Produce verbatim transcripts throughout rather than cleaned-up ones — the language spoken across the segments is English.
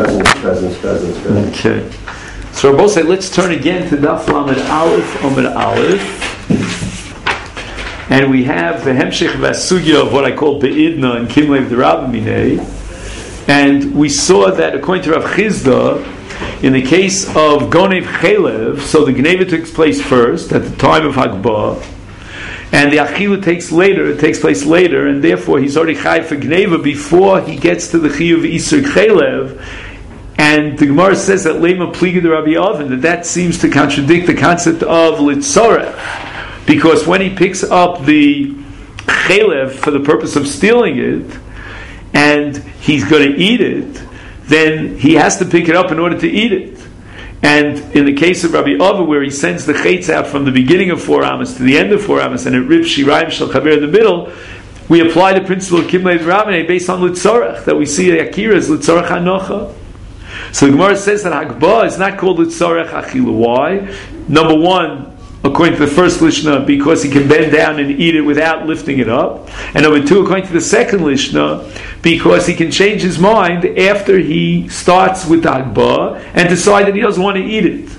cousins, cousins, cousins, cousins. Okay. So Rabbi say, let's turn again to Daf Lamed Aleph, Omer Aleph. And we have the Hemshech Vasugya of what I call Be'idna and Kimlev the Rabbimine. And we saw that according to Rav Chizda, in the case of Gonev Chelev, so the Gneva takes place first, at the time of Hagbah, and the Achilu takes later, it takes place later, and therefore he's already Chai for Gneva before he gets to the Chiyuv Isur Chelev. And the Gemara says that Lema Pliga the Rabbi Oven, that that seems to contradict the concept of Litzorech, because when he picks up the Chelev for the purpose of stealing it, and he's going to eat it, then he has to pick it up in order to eat it. And in the case of Rabbi Oven, where he sends the Chetz out from the beginning of four Amos to the end of four Amos, and it rips Shirayim Shel Chaver in the middle, we apply the principle of Kimlei Rabbanei based on Litzorech, that we see Akira as Litzorech Hanocha. So the Gemara says that Hagbah is not called Litzorech Achilu. Why? Number one, according to the first Lishna, because he can bend down and eat it without lifting it up. And number two, according to the second Lishna, because he can change his mind after he starts with the Hagbah and decide that he doesn't want to eat it.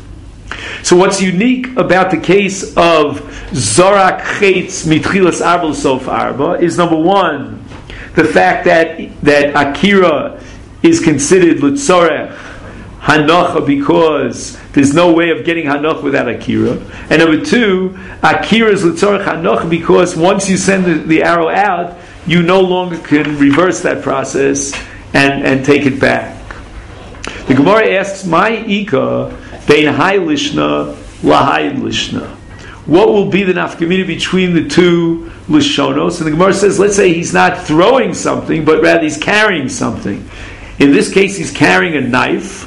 So what's unique about the case of Zorak Chetz Mitchilas Arba L'Sof Arba is number one, the fact that that Akira is considered Litzorech Hanocha because there's no way of getting Hanoch without Akira. And number two, Akira is Litzorech Hanoch because once you send the, the arrow out, you no longer can reverse that process and, and take it back. The Gemara asks, "My Ika bein Hai Lishna Lahai Lishna." What will be the nafkamina between the two Lishonos? And the Gemara says, let's say he's not throwing something, but rather he's carrying something. In this case, he's carrying a knife,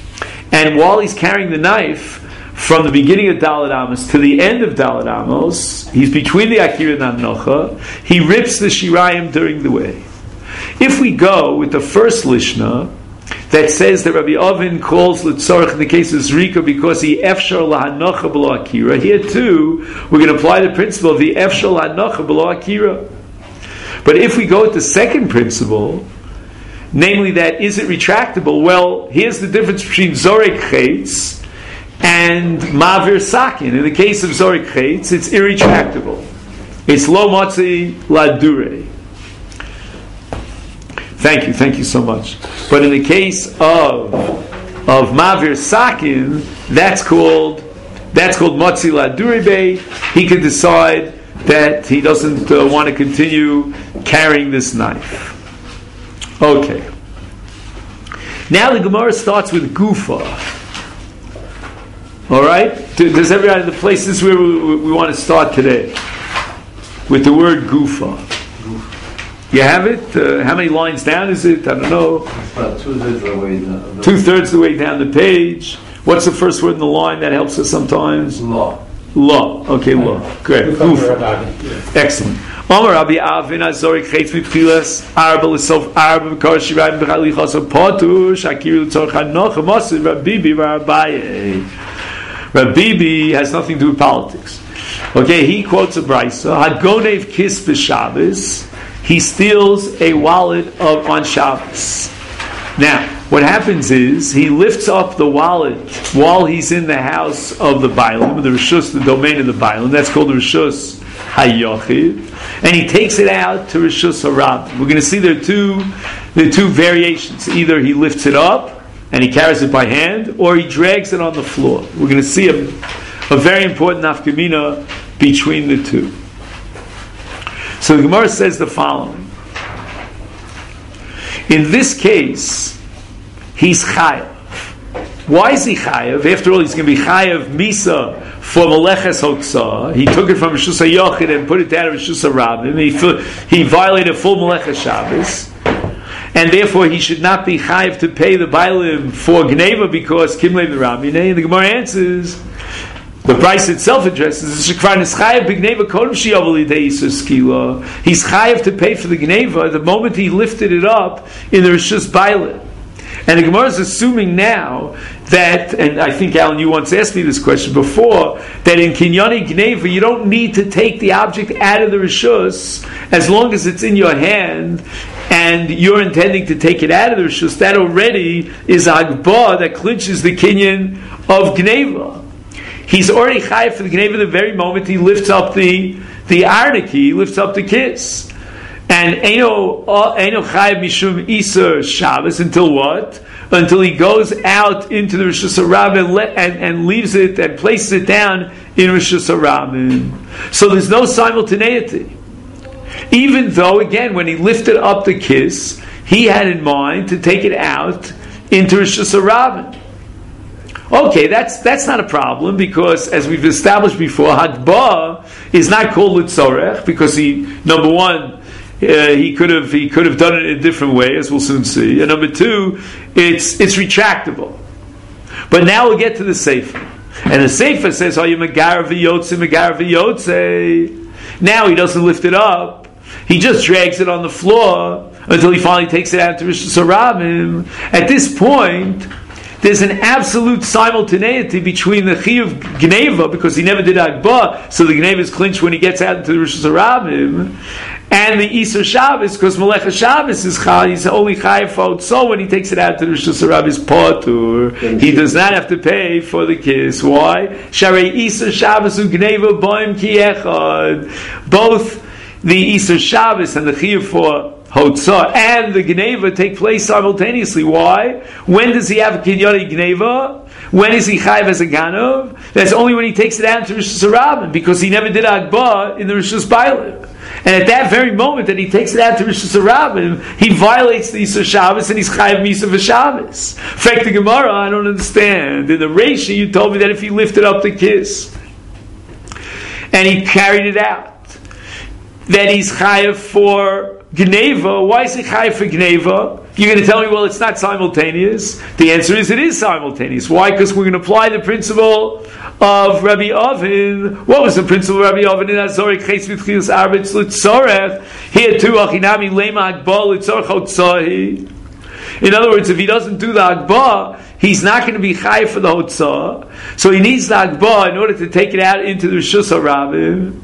and while he's carrying the knife, from the beginning of Dalet Amos to the end of Dalet Amos, he's between the Akira and Hanocha, he rips the Shirayim during the way. If we go with the first Lishna, that says that Rabbi Oven calls Litzorech in the case of Zrika because he Efshar Lahanocha B'lo Akira, here too, we're going to apply the principle of the Efshar Lahanocha B'lo Akira. But if we go with the second principle, namely that is it retractable? Well, here's the difference between Zorek Chetz and Mavir Sakin. In the case of Zorek Chetz, it's irretractable. It's Lo Motzi Ladure. Thank you, thank you so much. But in the case of of Mavir Sakin, that's called that's called Motzi Ladure. He can decide that he doesn't uh, want to continue carrying this knife. Okay. Now the Gemara starts with Gufa. All right? Does everybody in the place, this is where we, we want to start today. With the word Gufa. You have it? Uh, how many lines down is it? I don't know. It's about two-thirds of the way down. Two-thirds of the way down the page. What's the first word in the line? That helps us sometimes. Law. Law. Okay, law. Great. Gufa. Excellent. Amar Rabbi Avin Azorik Chetz Mitchilas Arba L'Sof Arba B'Kar Shirayim B'Chalichos Potush Akir L'Tzorech Hanocha Moshe Rabbi Bibi V'Abaye. Rabbi Bibi has nothing to do with politics. Okay, he quotes a brisa. Hagonev Kis B'Shabbos. He steals a wallet of on Shabbos. Now, what happens is he lifts up the wallet while he's in the house of the Bailim, the Rishus, the domain of the Bailim. That's called the Rishus Hayochid, and he takes it out to Rishus Harab. We're going to see there are two, there are two variations. Either he lifts it up and he carries it by hand, or he drags it on the floor. We're going to see a, a very important nafkamina between the two. So the Gemara says the following. In this case, he's chayav. Why is he chayav? After all, he's going to be chayav misa for Meleches Hoksa. He took it from Rishus HaYochid and put it down to Rishus HaRabim. He, he violated full Meleches Shabbos. And therefore, he should not be chayav to pay the Bailim for Gneva because Kimlev the Rabbi. And the Gemara answers, the price itself addresses, he's chayav to pay for the Gneva the moment he lifted it up in the Rishus Bailim. And the Gemara is assuming now that, and I think, Alan, you once asked me this question before, that in Kinyani Gneva, you don't need to take the object out of the Rishus as long as it's in your hand and you're intending to take it out of the Rishus, that already is Hagbah that clinches the kinyan of Gneva. He's already chayav for the Gneva the very moment he lifts up the the arniki, he lifts up the kiss. And Eino chayav mishum Isur Shabbos until what? Until he goes out into the Rishus Harabim and, and, and leaves it and places it down in Rishus Harabim. So there's no simultaneity. Even though, again, when he lifted up the kiss, he had in mind to take it out into Rishus Harabim. Okay, that's that's not a problem, because as we've established before, Hagbah is not called Litzorech, because he, number one, Uh, he could have he could have done it in a different way, as we'll soon see. And number two, it's it's retractable. But now we'll get to the Sefer. And the Sefer says, "Are you megar v'yotze, megar v'yotze?" Now he doesn't lift it up; he just drags it on the floor until he finally takes it out to Rishus Harabim. At this point, there's an absolute simultaneity between the Chiyuv Gneva, because he never did Hagbah, so the Gneva is clinched when he gets out into the Rishus Harabim, and the Isur Shabbos, because Melech HaShabbos is Chal, he's only Chayav for so when he takes it out to the Rishus Harabim is Patur. He does not have to pay for the kiss. Why? Sharei Isur Shabbos u Gneva boim ki echad. Both the Isur Shabbos and the Chiyuv for Hotzah and the Gneva take place simultaneously. Why? When does he have a Kinyoni Gneva? When is he Chayav as a Ganov? That's only when he takes it out to Rishus Harabim, because he never did Hagbah in the Rishus Bailim. And at that very moment that he takes it out to Rishus Harabim, he violates the Isur Shabbos and he's Chayav Misa v'Shabbos. In fact, the Gemara, I don't understand. In the Reisha, you told me that if he lifted up the kiss and he carried it out, that he's Chayav for Gneva. Why is he Chayav for Gneva? You're going to tell me, well, it's not simultaneous. The answer is it is simultaneous. Why? Because we're going to apply the principle of Rabbi Ovin. What was the principle of Rabbi Ovin in Azorik Ches V'Tchilas Arbetz L'Tzorech? Here too, Achinami Lema Hagbah L'Tzorech Hotzahi. In other words, if he doesn't do the Hagbah, he's not going to be Chayav for the Hotzah. So he needs the Hagbah in order to take it out into the Rishus Harabim.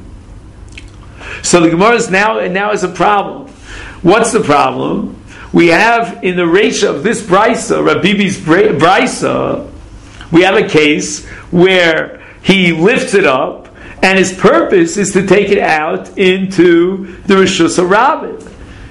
So the Gemara is now, and now is a problem. What's the problem? We have in the Reisha of this Brisa, Rabbi's Brisa, we have a case where he lifts it up, and his purpose is to take it out into the Rishus Harabim.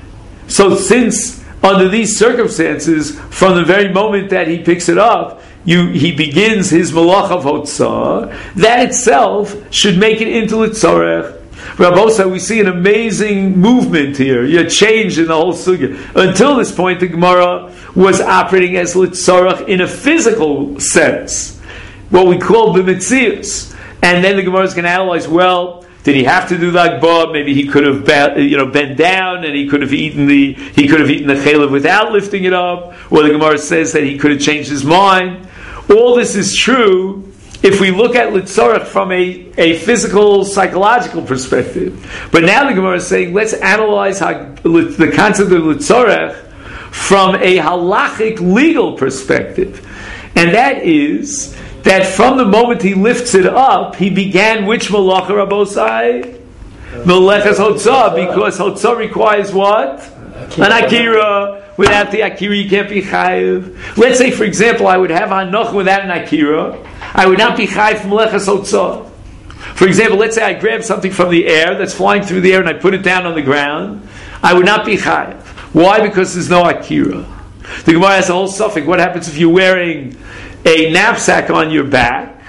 So since under these circumstances, from the very moment that he picks it up, you, he begins his Malach of Hotzah, that itself should make it into Litzorech. Rabbosa, we see an amazing movement here, a change in the whole sugya. Until this point, the Gemara was operating as Litzorach in a physical sense, what we call b'metzius. And then the Gemara is going to analyze, well, did he have to do the Hagbah? Maybe he could have, you know, bent down and he could have eaten the he could have eaten the chalev without lifting it up. Or the Gemara says that he could have changed his mind. All this is true if we look at Litzorach from a, a physical, psychological perspective. But now the Gemara is saying, let's analyze how, the concept of Litzorach from a halachic, legal perspective. And that is that from the moment he lifts it up, he began which malacha, Rabbosai? Melechas Hotzah, because Hotzah requires what? An Akira. Without the Akira, you can't be Chayiv. Let's say, for example, I would have Hanoch without an Akira. I would not be Chayiv from Melechas Hotzah. For example, let's say I grab something from the air that's flying through the air and I put it down on the ground. I would not be Chayiv. Why? Because there's no Akira. The Gemara has a whole suffix. What happens if you're wearing a knapsack on your back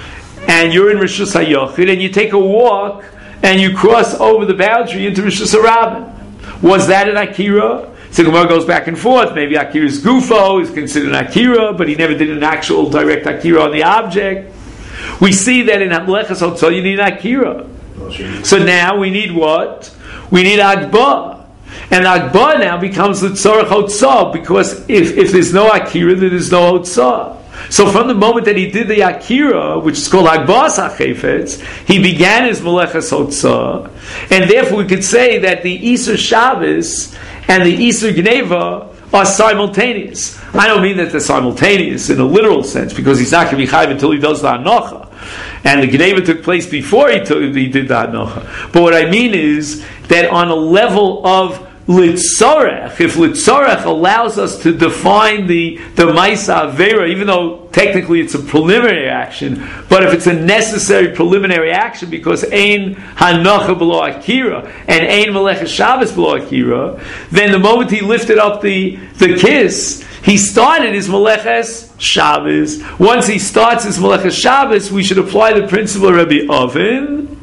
and you're in Rishus HaYochid and you take a walk and you cross over the boundary into Rishus Harabim? Was that an Akira? So the Gemara goes back and forth. Maybe Akira's Gufo is considered an Akira, but he never did an actual direct Akira on the object. We see that in Melechas Hotzah you need an Akira. So now we need what? We need Hagbah. And Hagbah now becomes the Tzorach Hotzah, because if, if there's no Akira, then there's no Hotzah. So from the moment that he did the Akira, which is called Hagbas HaChefetz, he began his Melechas Hotzah, and therefore we could say that the Isur Shabbos and the Isur Gneva are simultaneous. I don't mean that they're simultaneous in a literal sense, because he's not going to be Chayiv until he does the Hanocha. And the Gneva took place before he, took, he did the Hanocha. But what I mean is that on a level of litzorech, if litzorech allows us to define the, the Maisa Avera, even though technically it's a preliminary action, but if it's a necessary preliminary action because Ein Hanocha Below Akira and Ein Meleches Shabbos Below Akira, then the moment he lifted up the, the kiss, he started his Meleches Shabbos. Once he starts his Meleches Shabbos, we should apply the principle of Rabbi Oven,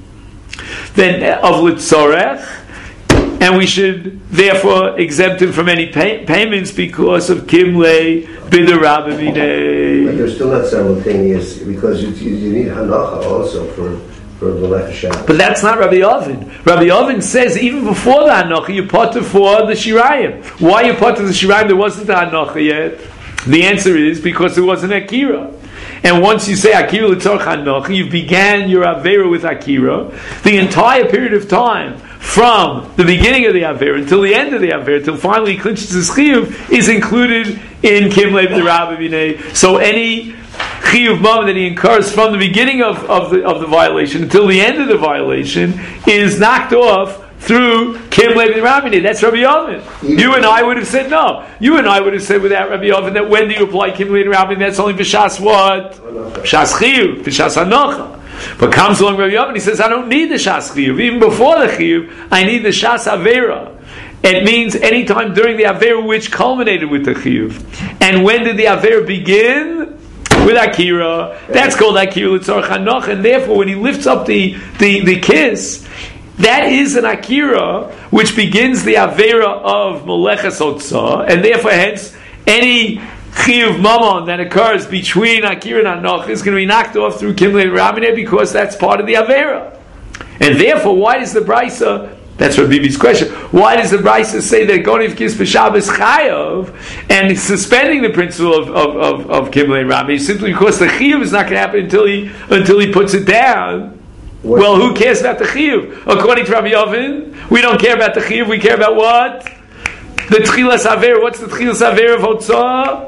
then of Litzorech, and we should therefore exempt him from any pay- payments because of Kimlei Bidder Rabbi Minei. But you're still not simultaneous because you, you, you need Hanacha also for for the Melech Shabbos. But that's not Rabbi Oven. Rabbi Oven says even before the Hanocha you potter for the Shirayim. Why you potter the Shirayim? There wasn't the Hanocha yet. The answer is because there wasn't Akira. And once you say Akira L'Tzorch Hanocha, you began your Avera with Akira. The entire period of time from the beginning of the Avera until the end of the Avera, until finally he clinches his Chiyuv, is included in Kimlei B'Rabbi Binei. So any Chiyuv Mama that he incurs from the beginning of, of, the, of the violation until the end of the violation is knocked off through Kimlei B'Rabbi Binei. That's Rabbi Oven. You and I would have said no. You and I would have said without Rabbi Oven that when do you apply Kimlei B'Rabbi Binei? That's only B'Shas what? B'Shas Chiyuv, B'Shas Hanocha. But comes along Rabbi Oven, he says, I don't need the Shas Chiyuv. Even before the Chiyuv, I need the Shas Avera. It means any time during the Avera which culminated with the Chiyuv. And when did the Avera begin? With Akira. That's called Akira L'Tzorch Hanocha. And therefore, when he lifts up the, the, the kiss, that is an Akira which begins the Avera of Meleches Otzah. And therefore, hence, any Chiyuv Mamon that occurs between Akira and Hanocha is going to be knocked off through Kimlei B'Rabbi because that's part of the Avera. And therefore, why does the Brisa, that's Rabbi Bibi's question, why does the Brisa say that Gonev Kis B'Shabbos Chayav and suspending the principle of, of, of, of Kimlei B'Rabbi simply because the Chiyuv is not going to happen until he, until he puts it down? What? Well, who cares about the Chiyuv? According to Rabbi Oven, we don't care about the Chiyuv, we care about what? The Tchilas Avera. What's the Tchilas Avera of Hotzah?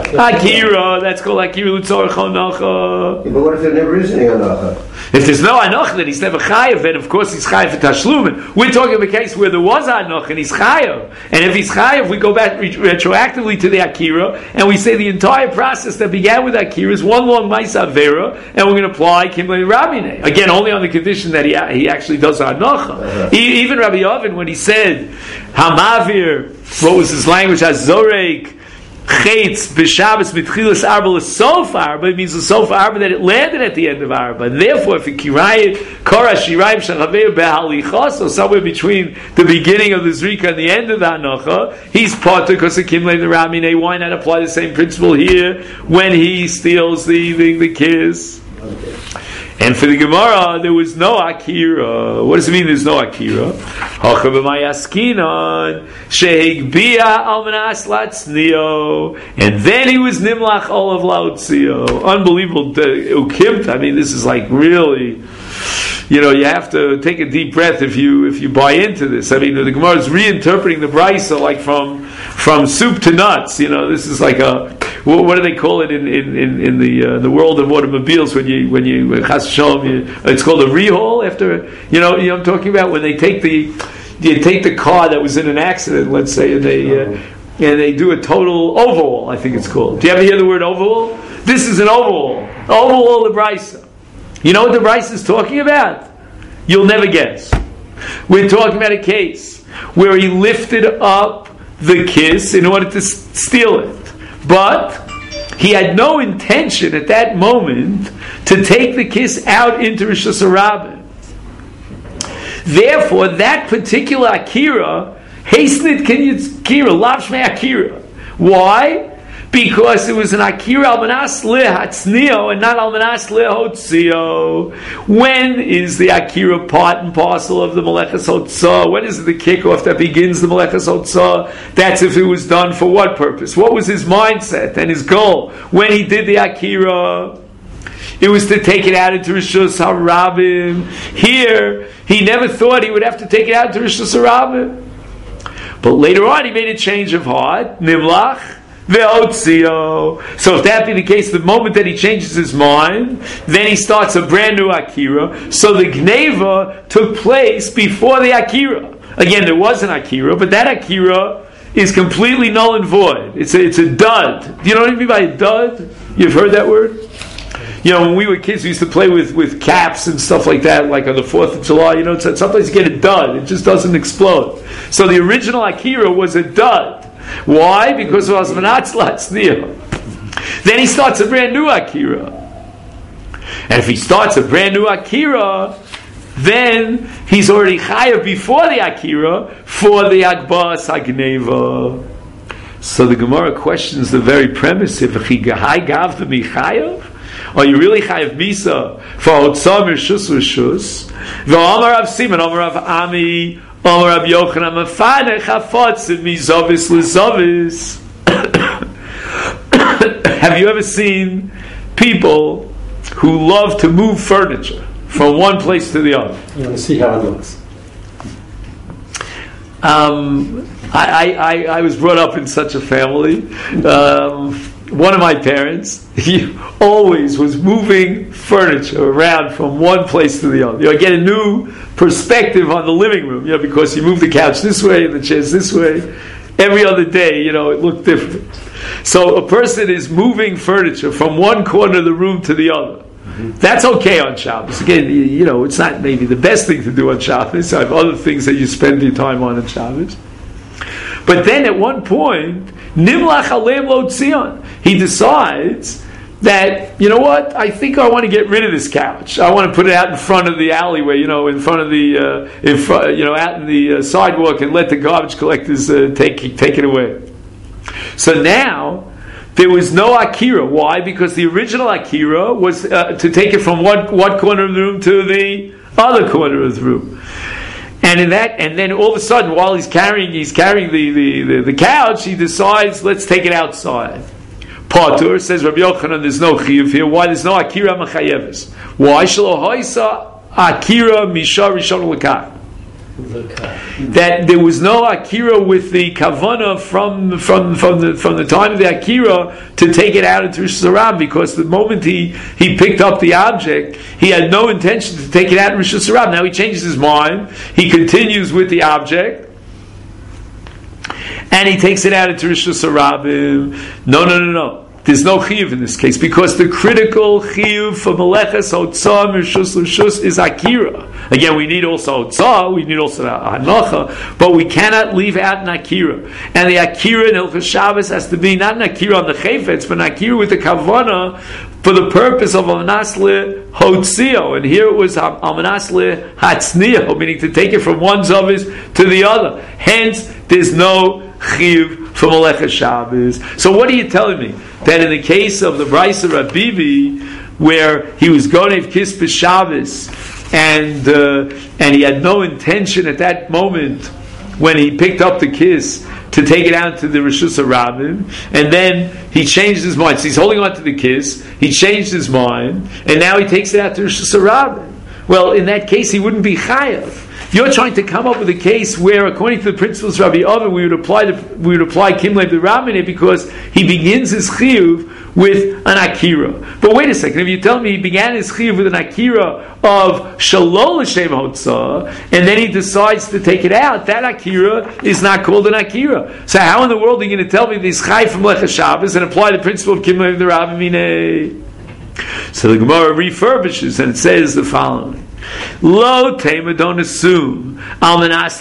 Akira, that's called Akira L'Tzorch Hanocha. Yeah, but what if there never is any Hanocha? If there's no Hanocha, then he's never Chayav, then of course he's Chayav for Tashlumin. We're talking about a case where there was Hanocha and he's Chayav. And if he's Chayav, we go back re- retroactively to the Akira, and we say the entire process that began with Akira is one long Maisa Avera, and we're going to apply Kimlei B'Rabbi Binei. Again, only on the condition that he, he actually does Hanocha. Uh-huh. E- even Rabbi Oven, when he said, Hamavir, what was his language? Hazorek, Chetz b'Shabbos mitchilas arba l'sof arba. It means the sof arba that it landed at the end of arba. And therefore, if a kirayit kara shirayim shachavei behalichos, so somewhere between the beginning of the zrika and the end of the hanocha, he's potter because of Kimlei B'Rabbi Binei. Why not apply the same principle here when he steals the the, the kiss? Okay. And for the Gemara, there was no Akira. What does it mean there's no Akira? And then he was Nimlach Olav Lautzio. Unbelievable. Ukimt. I mean, this is like really, you know, you have to take a deep breath if you if you buy into this. I mean, the Gemara is reinterpreting the Brisa like from from soup to nuts. You know, this is like a, what do they call it in in, in, in the uh, the world of automobiles when you when you chas v'shalom, you, it's called a rehaul after, you know, you know what I'm talking about, when they take the you take the car that was in an accident, let's say, and they uh, and they do a total overhaul, I think it's called. Do you ever hear the word overhaul? This is an overhaul. Overhaul the Brisa. You know what the Brisa is talking about? You'll never guess. We're talking about a case where he lifted up the kiss in order to s- steal it. But he had no intention at that moment to take the kiss out into Rosh Hashanah. Therefore, that particular Akira, Hasnit Akira, Lavshmei Akira. Why? Because it was an Akira Almanas Lehatznio and not Almanas Lehotzio. When is the Akira part and parcel of the Meleches Hotzah? When is the kickoff that begins the Meleches Hotzah? That's if it was done for what purpose? What was his mindset and his goal when he did the Akira? It was to take it out into Rishus HaRabim. Here, he never thought he would have to take it out into Rishus HaRabim. But later on, he made a change of heart. Nimlach. So if that be the case, the moment that he changes his mind, then he starts a brand new Akira. So the Gneva took place before the Akira. Again, there was an akira, but that akira is completely null and void. It's a, it's a dud. Do you know what I mean by a dud? You've heard that word? You know, when we were kids, we used to play with, with caps and stuff like that, like on the fourth of July. You know, sometimes you get a dud. It just doesn't explode. So the original akira was a dud. Why? Because it was Manatzlat Tzniya. Then he starts a brand new akira. And if he starts a brand new akira, then he's already chayav before the akira for the Agbas Hagneva. So the Gemara questions the very premise: if he gahai gav the michayav, are you really chayav misa for otzam rishus rishus? V'amar Rav Simon, Amar Rav Ami, Amar Rav Yochanan, Mafanech hafotzim mizavis lizavis. Have you ever seen people who love to move furniture from one place to the other? You want to see how it looks. Um, I, I, I was brought up in such a family. Um, one of my parents, he always was moving furniture around from one place to the other. You know, get a new perspective on the living room, you know, because you move the couch this way and the chairs this way. Every other day, you know, it looked different. So a person is moving furniture from one corner of the room to the other. That's okay on Shabbos. Again, you know, it's not maybe the best thing to do on Shabbos. I have other things that you spend your time on on Shabbos. But then at one point, Nimlach Aleim Lo Tzion, he decides that, you know what, I think I want to get rid of this couch. I want to put it out in front of the alleyway, you know, in front of the, uh, in front, you know, out in the uh, sidewalk, and let the garbage collectors uh, take take it away. So now there was no akira. Why? Because the original akira was uh, to take it from one one corner of the room to the other corner of the room. And in that, and then all of a sudden, while he's carrying, he's carrying the, the, the, the couch, he decides, let's take it outside. Patur says Rabbi Yochanan, there's no chiyuv here. Why? There's no akira machayeves. Why? Shelo hoisa akira misha rishon l'kach. That there was no akira with the kavana from from from the from the time of the akira to take it out into Rosh Hashanah, because the moment he, he picked up the object, he had no intention to take it out in Rosh Hashanah. Now he changes his mind, he continues with the object, and he takes it out into Rosh Hashanah. No, no, no, no. There's no chiyuv in this case, because the critical chiyuv for meleches hotzah mishus l'shus is akira. Again, we need also hotzah, we need also hanacha, but we cannot leave out an akira. And the akira in Hilchos Shabbos has to be not an akira on the chayfetz, but an akira with the kavana for the purpose of amanas lehotzio. And here it was amanas lehatznio, meaning to take it from one zavis to the other. Hence, there's no chiyuv for Meleches Shabbos. So what are you telling me? That in the case of the Brisa Rabivi, where he was Gonev Kis B'Shabbos, and uh, and he had no intention at that moment when he picked up the kiss to take it out to the Rishus HaRabim, and then he changed his mind. So he's holding on to the kiss, he changed his mind, and now he takes it out to Rishus HaRabim. Well, in that case, he wouldn't be chayav. You're trying to come up with a case where, according to the principles of Rabbi Oven, we would apply the, we would apply Kimlev the Rabbaneh, because he begins his chiyuv with an akira. But wait a second, if you tell me he began his chiyuv with an akira of shalol l'shem hotzah, and then he decides to take it out, that akira is not called an akira. So how in the world are you going to tell me this chay from Meleches Shabbos and apply the principle of Kimlev the Rabbaneh? So the Gemara refurbishes and it says the following: Lo tema, don't assume almanas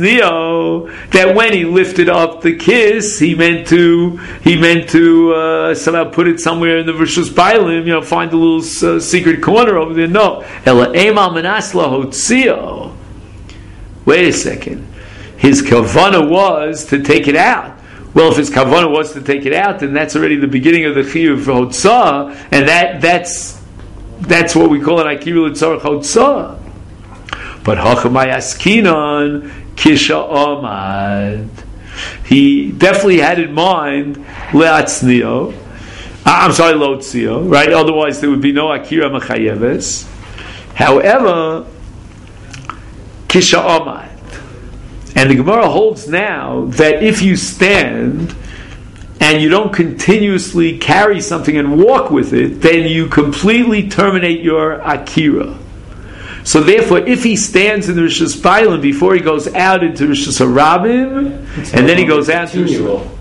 latznio that when he lifted up the kiss, he meant to he meant to uh, somehow put it somewhere in the Rishus Bailim, you know, find a little uh, secret corner over there. No, ela em almanas lahotzio. Wait a second, his kavana was to take it out. Well, if his kavanah was to take it out, then that's already the beginning of the chiyuv for hotzah, and that that's that's what we call an akira l'tzarech hotzah. But hachamay askinon kisha omad. He definitely had in mind le'atznio. I'm sorry, lotzio, right? Otherwise, there would be no akira machayeves. However, kisha omad. And the Gemara holds now that if you stand and you don't continuously carry something and walk with it, then you completely terminate your akira. So therefore, if he stands in the Rishus Bailim before he goes out into Rishus Harabim, and then he goes out to Rishus,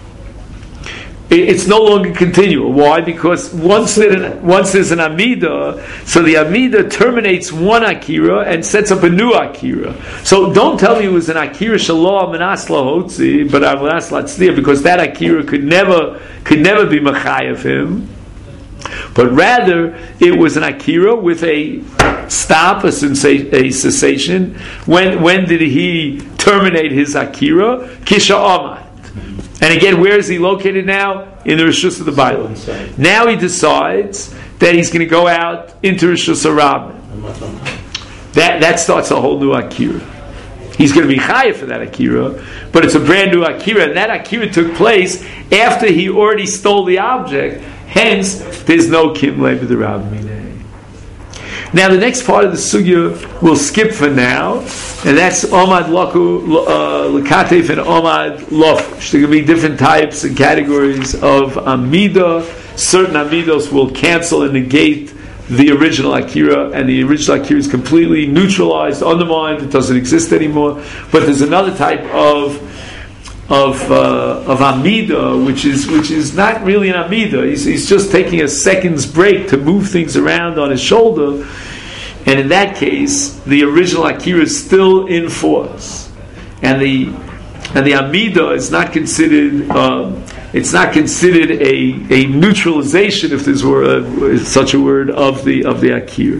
it's no longer continual. Why? Because once, there, once there's an Amida, so the Amida terminates one Akira and sets up a new Akira. So don't tell me it was an Akira Shalom and Asla Hotzi, but Avlas Latzliya, because that Akira could never could never be Machayev him. But rather, it was an Akira with a stop, a, sensa- a cessation. When when did he terminate his Akira? Kisha Amad. And again, where is he located now? In the Rishus of the Bible. Now he decides that he's going to go out into Rishus Harabim. That that starts a whole new Akira. He's going to be chayav for that Akira, but it's a brand new Akira, and that Akira took place after he already stole the object. Hence, there's no Kimlei B'Derabim. Now, the next part of the sugya we'll skip for now, and that's Omad Laku Lakatev and Omad Lofush. There can be different types and categories of Amida. Certain Amidos will cancel and negate the original Akira, and the original Akira is completely neutralized, undermined, it doesn't exist anymore. But there's another type of of uh, of Amida, which is which is not really an Amida. He's, he's just taking a second's break to move things around on his shoulder, and in that case, the original Akira is still in force, and the and the Amida is not considered. Um, it's not considered a, a neutralization, if there's were a, such a word, of the of the Akira.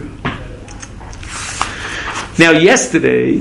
Now, yesterday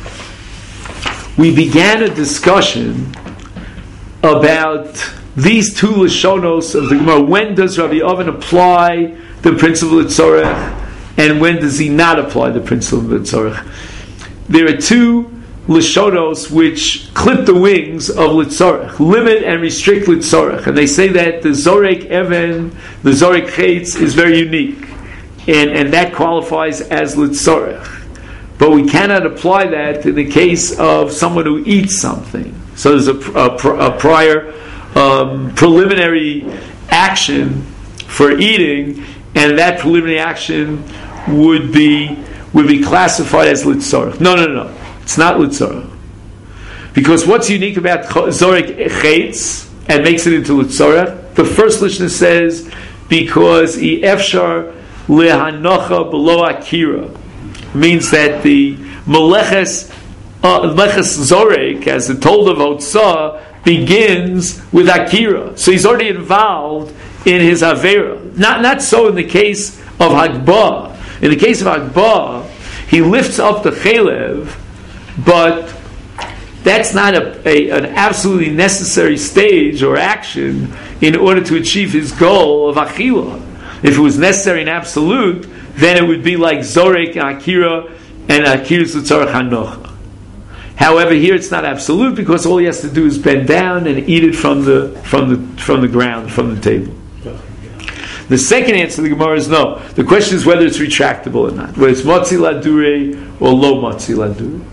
we began a discussion about these two Lashonos of the Gemara. When does Rabbi Oven apply the principle of Tzorech, and when does he not apply the principle of Tzorech? There are two Lashonos which clip the wings of Litzorech, limit and restrict Litzorech. And they say that the Zorek Even, the Zorek Chetz is very unique, and, and that qualifies as Litzorech. But we cannot apply that in the case of someone who eats something. So there's a, a, a prior um, preliminary action for eating, and that preliminary action would be would be classified as litzorech. No, no, no, it's not litzorech. Because what's unique about zorek chetz and makes it into litzorech? The first lishna says because i efshar lehanocha below akira. Means that the Meleches uh, Meleches Zorek, as the told of Otzah, begins with Akira. So he's already involved in his Avera. Not not so in the case of Hagbah. In the case of Hagbah, he lifts up the Chelev, but that's not a, a, an absolutely necessary stage or action in order to achieve his goal of Achila. If it was necessary and absolute, then it would be like Zorek and Akira, and Akira's L'tzorech Hanocha. However, here it's not absolute, because all he has to do is bend down and eat it from the from the from the ground, from the table. The second answer to the Gemara is no. The question is whether it's retractable or not, whether it's Motzi Ladure or Lo Motzi Ladure.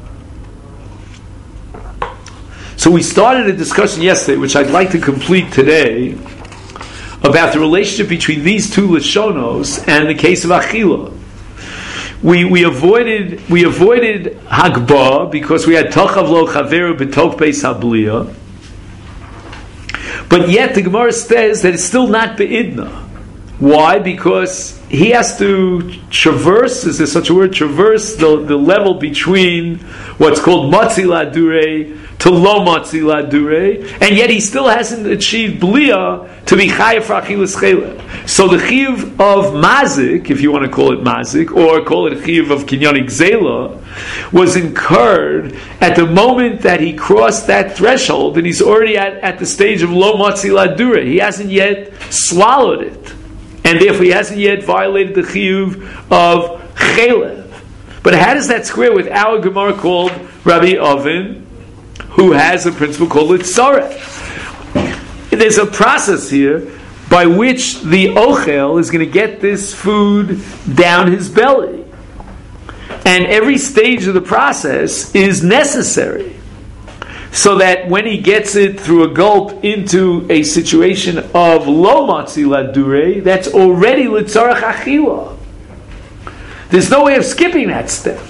So we started a discussion yesterday, which I'd like to complete today, about the relationship between these two Lashonos and the case of Achila. We we avoided we avoided Hagbah because we had Tochav Lo Chaveru B'Tok Beis Habliya. But yet the Gemara says that it's still not Be'idna. Why? Because he has to traverse, is there such a word, traverse the, the level between what's called Matzi Ladure to Lo Matzi Ladure, and yet he still hasn't achieved Blia to be Chayav for Achilas Chelev. So the Chiyuv of Mazik, if you want to call it Mazik, or call it Chiyuv of Kinyanik Zela, was incurred at the moment that he crossed that threshold, and he's already at, at the stage of Lo Matzi Ladure. He hasn't yet swallowed it, and therefore he hasn't yet violated the Chiyuv of Chelev. But how does that square with our Gemara called Rabbi Oven, who has a principle called Litzorech? There's a process here by which the Ochel is going to get this food down his belly. And every stage of the process is necessary, so that when he gets it through a gulp into a situation of Lo Matzi Ladure, that's already Litzorech Achila. There's no way of skipping that step.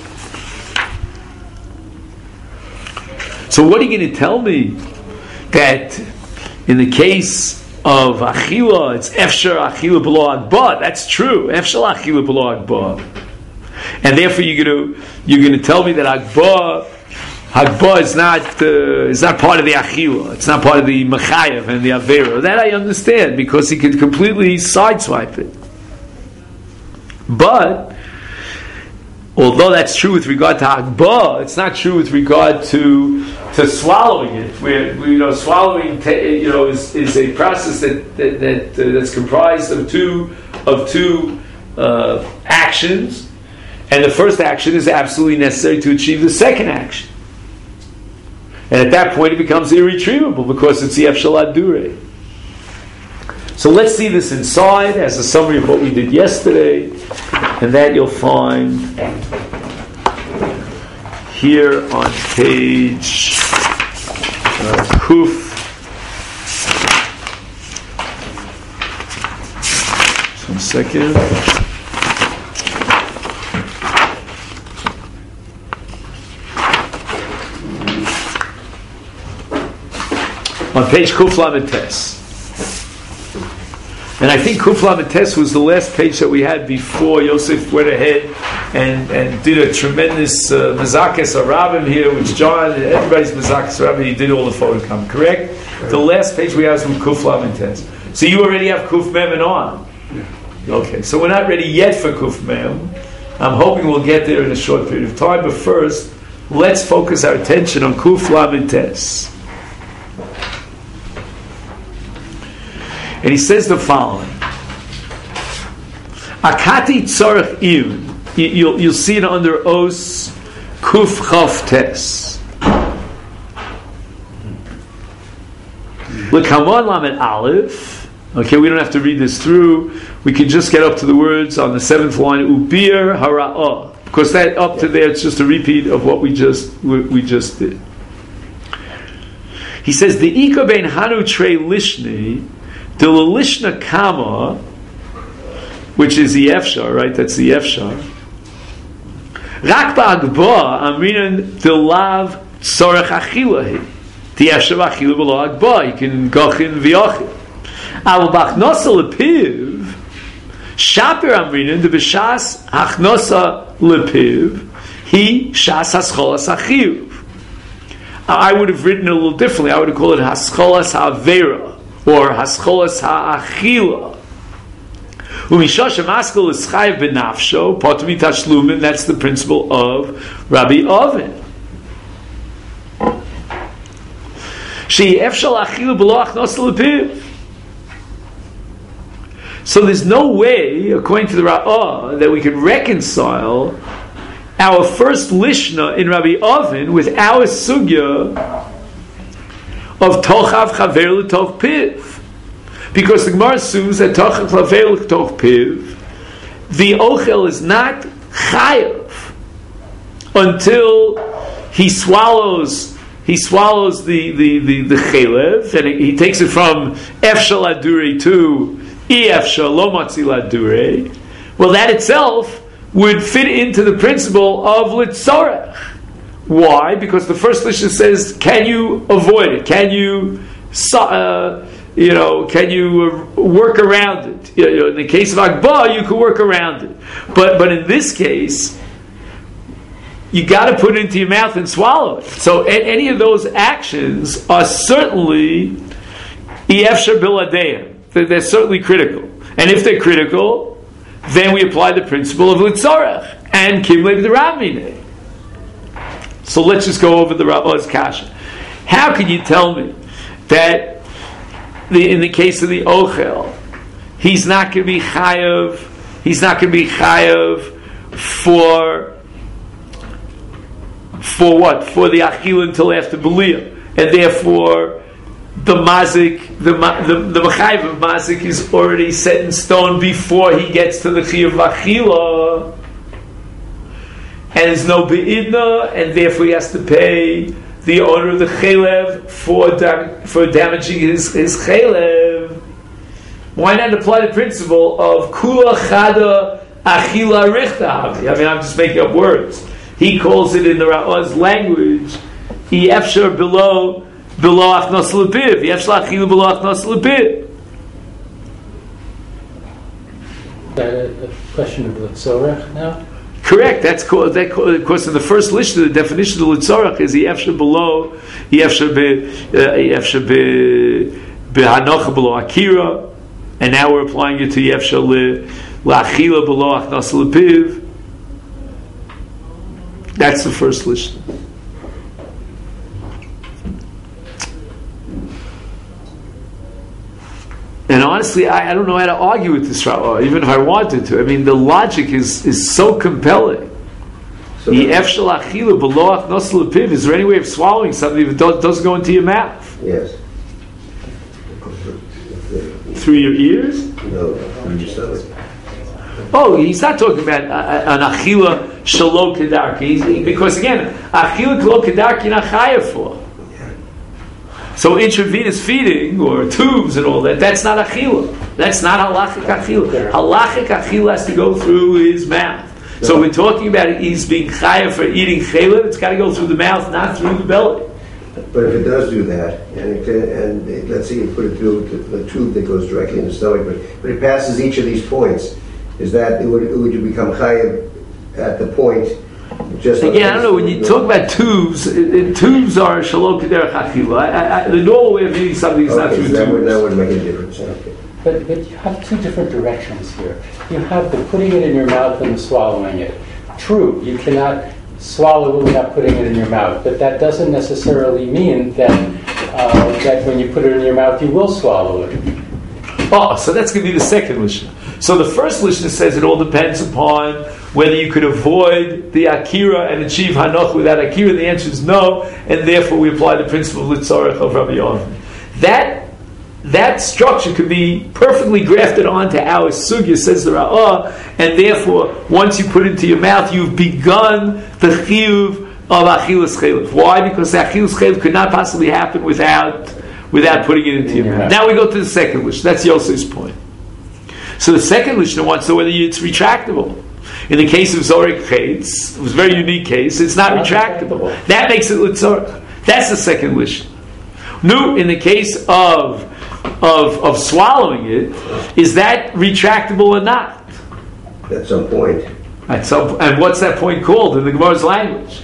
So what are you going to tell me? That in the case of Achila, it's Efshar Achila B'lo Agba. That's true. Efshar Achila B'lo Agba. And therefore you're going to you're going to tell me that Agba Agba is not uh, is not part of the Achila. It's not part of the Mechayev and the Avera. That I understand because he could completely sideswipe it. But although that's true with regard to Agba, it's not true with regard to to swallowing it. Where you know swallowing you know is, is a process that that, that uh, that's comprised of two of two uh, actions, and the first action is absolutely necessary to achieve the second action. And at that point, it becomes irretrievable because it's the Efshal Adure. So let's see this inside as a summary of what we did yesterday, and that you'll find here on page uh, Kuf. Just one second. On page Kuf Lamed Tes. And I think Kuf Lamed Tes was the last page that we had before Yosef went ahead and, and did a tremendous uh, Mazakes Arabim here, which John, everybody's Mazakes Arabim, he did all the photocom, correct? Right. The last page we have is from Kuf Lamed Tes. So you already have Kuf Mem and on. Yeah. Okay, so we're not ready yet for Kuf Mem. I'm hoping we'll get there in a short period of time, but first, let's focus our attention on Kuf Lamed Tes. And he says the following: Akati tzorech iyun. You'll you'll see it under Os Kuf Chav Tes. L'kamon lamed Aleph. Okay, we don't have to read this through. We can just get up to the words on the seventh line. Ubir hara'ah. Because that up to there, it's just a repeat of what we just we, we just did. He says the ika ben hanu trei lishni. The Lishna Kama, which is the Efshar, right? That's the Efshar. Rak ba'agba amrinan the lav tzorech achilahi. The Efshar achila b'lo agba. You can gachin v'yachin. Al b'achnosa lepiv shaper amrinan the b'shas achnosa lepiv he shas hascholas achiv. I would have written it a little differently. I would have called it hascholas ha'avera, or hascholas ha'achila. Umishosh ha'maskel is chayiv b'nafsho, potmi tashlumin, that's the principle of Rabbi Oven. She'i efshal achila b'lo achnos l'piv. So there's no way, according to the Ra'ah, that we could reconcile our first Lishna in Rabbi Oven with our sugya of Tochav Chaver L'Toch Piv. Because the Gemara assumes that Tochav Chaver L'Toch Piv, the Ochel is not Chayav until he swallows he swallows the, the, the, the Chelev, and he takes it from Efshal Adure to I Efshal Lo Matzil Adure. Well, that itself would fit into the principle of Litzorech. Why? Because the first Lishna says, can you avoid it? Can you, uh, you know, can you work around it? You know, in the case of Agba, you could work around it. But but in this case, you got to put it into your mouth and swallow it. So a- any of those actions are certainly Efshar Biladeim. They're certainly critical. And if they're critical, then we apply the principle of Litzorech and Kimlev the Ramine. So let's just go over the Rabbah's kasha. How can you tell me that the, in the case of the Ochel, he's not going to be chayav, he's not going to be chayav for for what? For the achil until after Beliyah, and therefore the mazik, the the the mechayev of mazik is already set in stone before he gets to the chiyuv achila. And there's no be'idna, and therefore he has to pay the owner of the chelev for dam- for damaging his, his chelev. Why not apply the principle of kula chada achila richta. I mean, I'm just making up words. He calls it in the Ra'ah's language, efshar below below achnos lepiv. Efshar achila below achnos lepiv. That a question of Litzorach now? Correct. That's called. That of course in the first list, the definition of Litzorach is efshar below, efshar be, efshar be behanocha below akira, and now we're applying it to efshar le la'achila below achnos lepiv. That's the first list. And honestly, I, I don't know how to argue with this Ra'ah, even if I wanted to. I mean, the logic is, is so compelling. So Is there any way of swallowing something if it do- doesn't go into your mouth? yes. Through your ears? No, through your stomach. Oh, he's not talking about uh, an achila shalo kedarki, because again, achila shalo kedarki you're not chayav for. So intravenous feeding or tubes and all that, that's not achila. That's not halachic achila. Halachic achila has to go through his mouth. So we're talking about it, he's being chayav for eating chaylev, it's got to go through the mouth, not through the belly. But if it does do that, and, it can, and it, let's say you put it through the tube that goes directly in the stomach, but, but it passes each of these points, is that, it would, it would you become chayav at the point? Just Again, I don't know, when you talk about tubes, it, it, tubes are shalom k'derech achila. I- I- The normal way of eating something is not Okay, through so that would, that tubes. would make a difference. Okay. But, but you have two different directions here. You have the putting it in your mouth and the swallowing it. True, you cannot swallow it without putting it in your mouth, but that doesn't necessarily mean that uh, that when you put it in your mouth, you will swallow it. Oh, so that's going to be the second Mishnah. So the first Mishnah says it all depends upon whether you could avoid the Akira and achieve Hanoch without Akira. The answer is no, and therefore we apply the principle of Litzorech of Rabbi Yochanan. That that structure could be perfectly grafted onto our sugya, says the Ra'ah, and therefore once you put it into your mouth, you've begun the chiyuv of Achilas Chaylev. Why? Because Achilas Chaylev could not possibly happen without without putting it into your mouth. Now we go to the second Mishnah. That's Yosef's point. So the second Mishnah wants to know whether it's retractable. In the case of Zorek Chetz, it was a very unique case, it's not, not retractable. retractable. That makes it Litzorech. That's the second Mishnah. No, in the case of, of of swallowing it, is that retractable or not? At some point. At some, and what's that point called in the Gemara's language?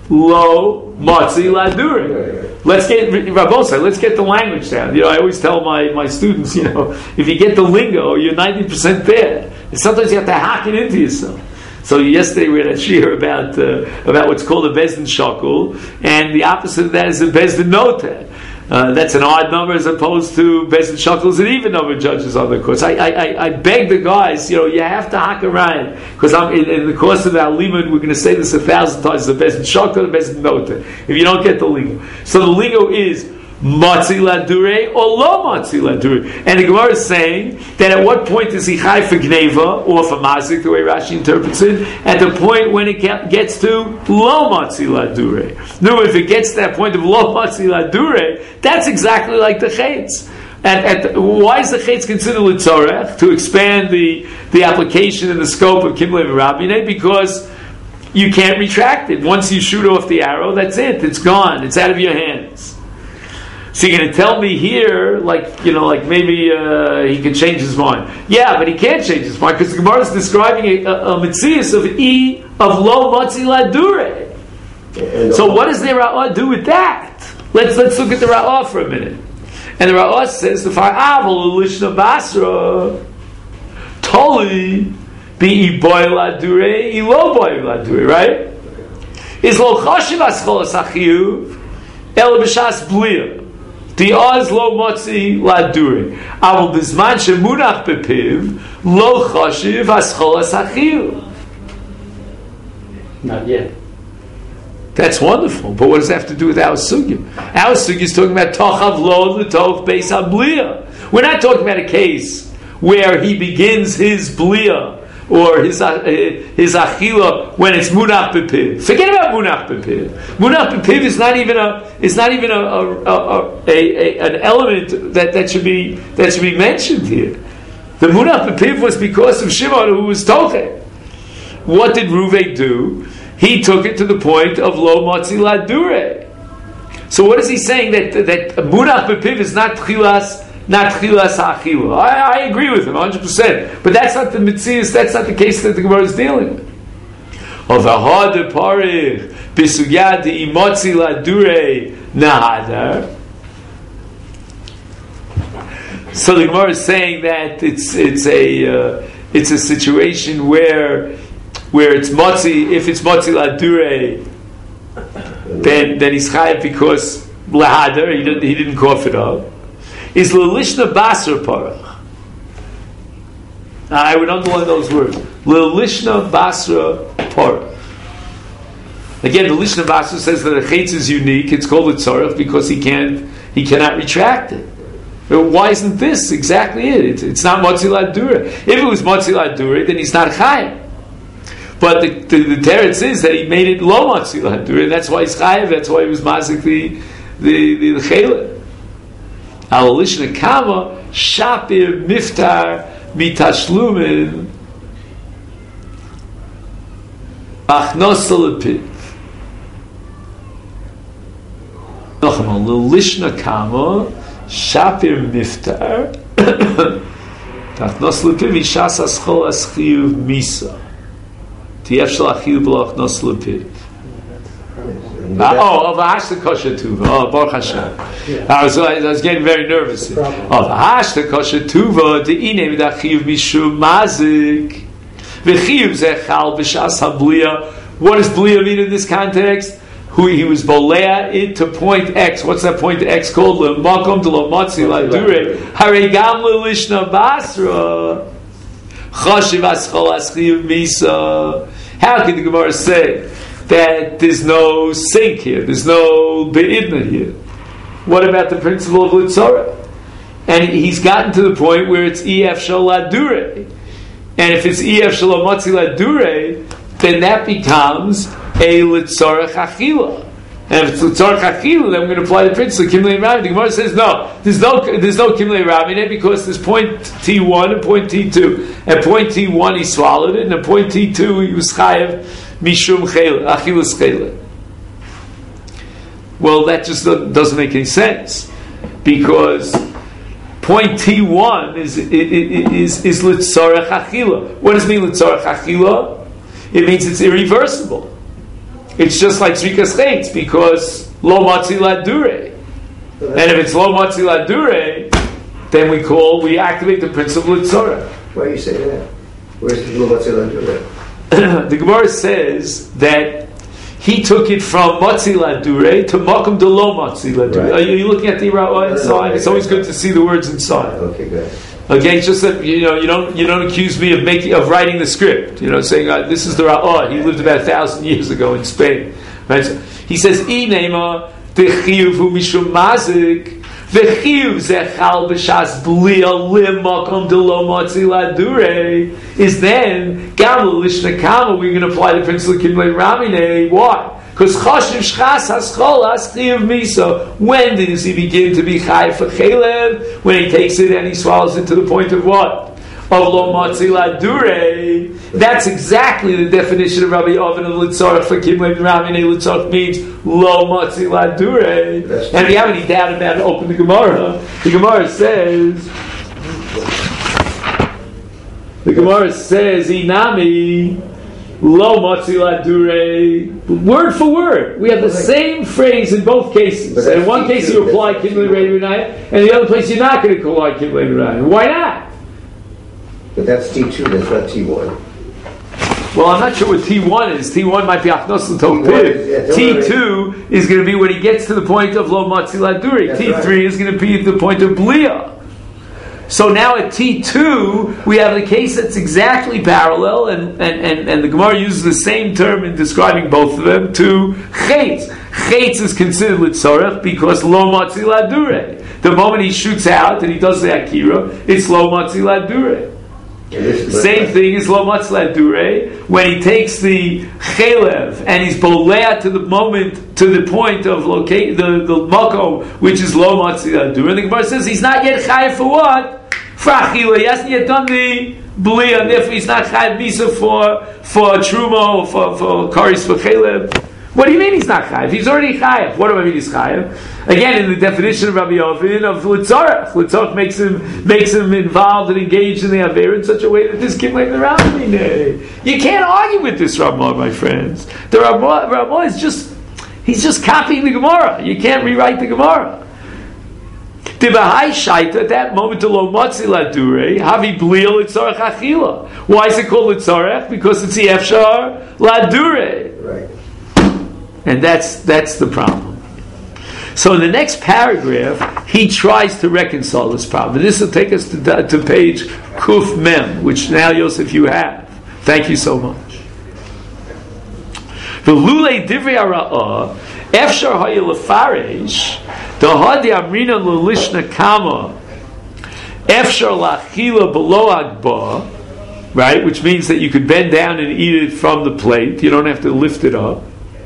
Lo matzi ladure. Let's get Rabbosai. Let's get the language down. You know, I always tell my, my students, you know, if you get the lingo, you're ninety percent there. And sometimes you have to hack it into yourself. So yesterday we had a shir about uh, about what's called a bezdin shakul, and the opposite of that is a bezdin noteh. Uh, that's an odd number as opposed to bezdin shakul is an even number of judges on the course. I, I, I beg the guys, you know, you have to hack around, because I'm in, in the course of our limud, we're going to say this a thousand times: the bezdin shakul, the bezdin noteh. If you don't get the lingo, so the lingo is matzi ladure or lo matzi ladure, and the Gemara is saying that at what point is he chai for gneva or for mazik, the way Rashi interprets it, at the point when it gets to lo matzi ladure. No, if it gets to that point of lo matzi ladure, that's exactly like the chetz. At, at the, why is the chetz considered litzorech? To expand the the application and the scope of Kimlev Rabineh, because you can't retract it. Once you shoot off the arrow, that's it. It's gone. It's out of your hands. So you're going to tell me here, like, you know, like maybe uh, he can change his mind. Yeah, but he can't change his mind because the Gemara is describing a, a, a mitzias of e of lo matzi ladure. So what does the Ra'ah do with that? Let's let's look at the Ra'ah for a minute. And the Ra'ah says the fa'aval lishna basra toli be boy ladure e lo boy ladure, right? Is lo chashiv ascholas achiyu el b'shas bliyah. The oz lo motzi laduri. Avol bizman shemunach bepiv lo chashiv ascholas achiyu. Not yet. That's wonderful, but what does that have to do with our sugya? Our sugya is talking about tochav lo l'tov beis habliya. We're not talking about a case where he begins his bliya or his uh, his achila when it's munach bepiv. Forget about munach bepiv. Munach bepiv is not even a is not even a, a, a, a, a an element that, that should be that should be mentioned here. The munach bepiv was because of Shimon who was toche. what did Ruvain do? He took it to the point of lo motzi ladure. So what is he saying? That that munach bepiv is not tchilas, not tchilas ha'achila. I, I agree with him one hundred percent. But that's not the mitzias. That's not the case that the Gemara is dealing with. Of a hard parich b'sugya de imotzi ladure nahadar. So the Gemara is saying that it's it's a uh, it's a situation where where it's motzi. If it's motzi ladure, then then he's chayav because lahadar he didn't he didn't cough it up. Is lelishna basar parach? I would underline those words. Lelishna basra parach. Again, the Lishna basra says that a chetz is unique. It's called a tzarech because he can't he cannot retract it. Why isn't this exactly it? It's, it's not motzi ladura. If it was motzi ladura, then he's not chayav. But the the, the teretz is that he made it lo motzi ladura, and that's why he's chayav. That's why he was mazik the the the, the chayla. Al lishna kama shapir miftar mitashlumin achnos lepit. Nochmal lishna kama. Shapir miftar tachnos lepiv ishas aschol aschiyuv misa tiyef shel achiyuv b'lachnos lepiv. Oh, of hashta kosher tuva. Oh, Baruch Hashem. I was, I was getting very nervous. Of hashta kosher tuva de'inei v'dachiyuv mishum mazik v'chiyuv zechal b'shas habliya. What does bliya mean in this context? Who he was bolea it to point X. What's that point X called? L'makom de l'matzi l'adure. Harigam l'lishna basra. Chashiv aschol aschiyuv misa. How can the Gemara say that there's no sink here? There's no be'idna here. What about the principle of litzora? And he's gotten to the point where it's ef shel ladure. And if it's ef shel matzi ladure, then that becomes a litzorach achila. And if it's litzorach achila, then we're going to apply the principle of kimlei rabbi. The Gemara says no, there's no there's no kimlei rabbi in it because there's point T one and point T two. At point T one he swallowed it, and at point T two he was chayav mishum chayla, achilas chayla. Well, that just doesn't make any sense because point T one is is is litzorach achila. What does it mean litzorach achila? It means it's irreversible. It's just like Zrikas Chetz because lo matzi ladure. And if it's lo matzi ladure, then we call, we activate the principle of Tzorah. Why are you saying that? Where's the lo matzi ladure? The Gemara says that he took it from matzi ladure to makom de lo matzi ladure. Right. Are you looking at the Ra'ah inside? It's always good to see the words inside. Okay, good. Okay, it's just that you know you don't you don't accuse me of making of writing the script. You know, saying uh, this is the Ra'ah. He lived about a thousand years ago in Spain. Right? So he says, "Inema techiyuv hu mishum mazik vechiyuv zechal b'shas blia limakom de lo matzi ladure." Is then gam lishna kama. We're going to apply the principle of kimlei ramine. Why? Because chashiv shchas haschol aschiyuv misa. When does he begin to be chayv for chelev? When he takes it and he swallows it to the point of what? Of lo matzi ladure. That's exactly the definition of Rabbi Oven of litzarach for kimlei ramine. Litzarach means lo matzi ladure. And if you have any doubt about it, open the Gemara. The Gemara says. The Gemara says inami. Lo matzi ladure, word for word. We have the same phrase in both cases. In one case you apply kimlei reinayah, and the other place you're not going to apply kimlei reinayah. Why not? But that's T two, that's not T one. Well, I'm not sure what T one is. T one might be achnos l'tov. T two is going to be when he gets to the point of lo matzi ladure. T three is going to be the point of blia. So now at T two, we have the case that's exactly parallel, and, and, and, and the Gemara uses the same term in describing both of them, to Chetz. Chetz is considered litzorech because lo matzi ladure. The moment he shoots out and he does the akira, it's lo matzi ladure. Same thing is lo matzi ladure when he takes the chelev and he's bolea to the moment, to the point of locate the, the makom, which is lo matzi ladure. And the Gemara says he's not yet chayav for what? For achila. He hasn't yet done the blia, and therefore he's not chayav misa for for truma or for for karis for chalev. What do you mean he's not chayav? He's already chayav. What do I mean he's chayav? Again, in the definition of Rabbi Yovin of litzarech, litzarech makes him makes him involved and engaged in the aver in such a way that this kimlei the Rambam. You can't argue with this Ramah, my friends. The Ramah, Ramah is just he's just copying the Gemara. You can't rewrite the Gemara. At that moment, why is it called litzarech? Because it's the efshar ladure. Right. And that's that's the problem. So in the next paragraph, he tries to reconcile this problem. And this will take us to, to page Kuf Mem, which now, Yosef, you have. Thank you so much. V'lulei divrei hara'ah, efshar haya lefaresh, dahadi amrina lelishna kama, efshar lachila below agba, right? Which means that you could bend down and eat it from the plate. You don't have to lift it up.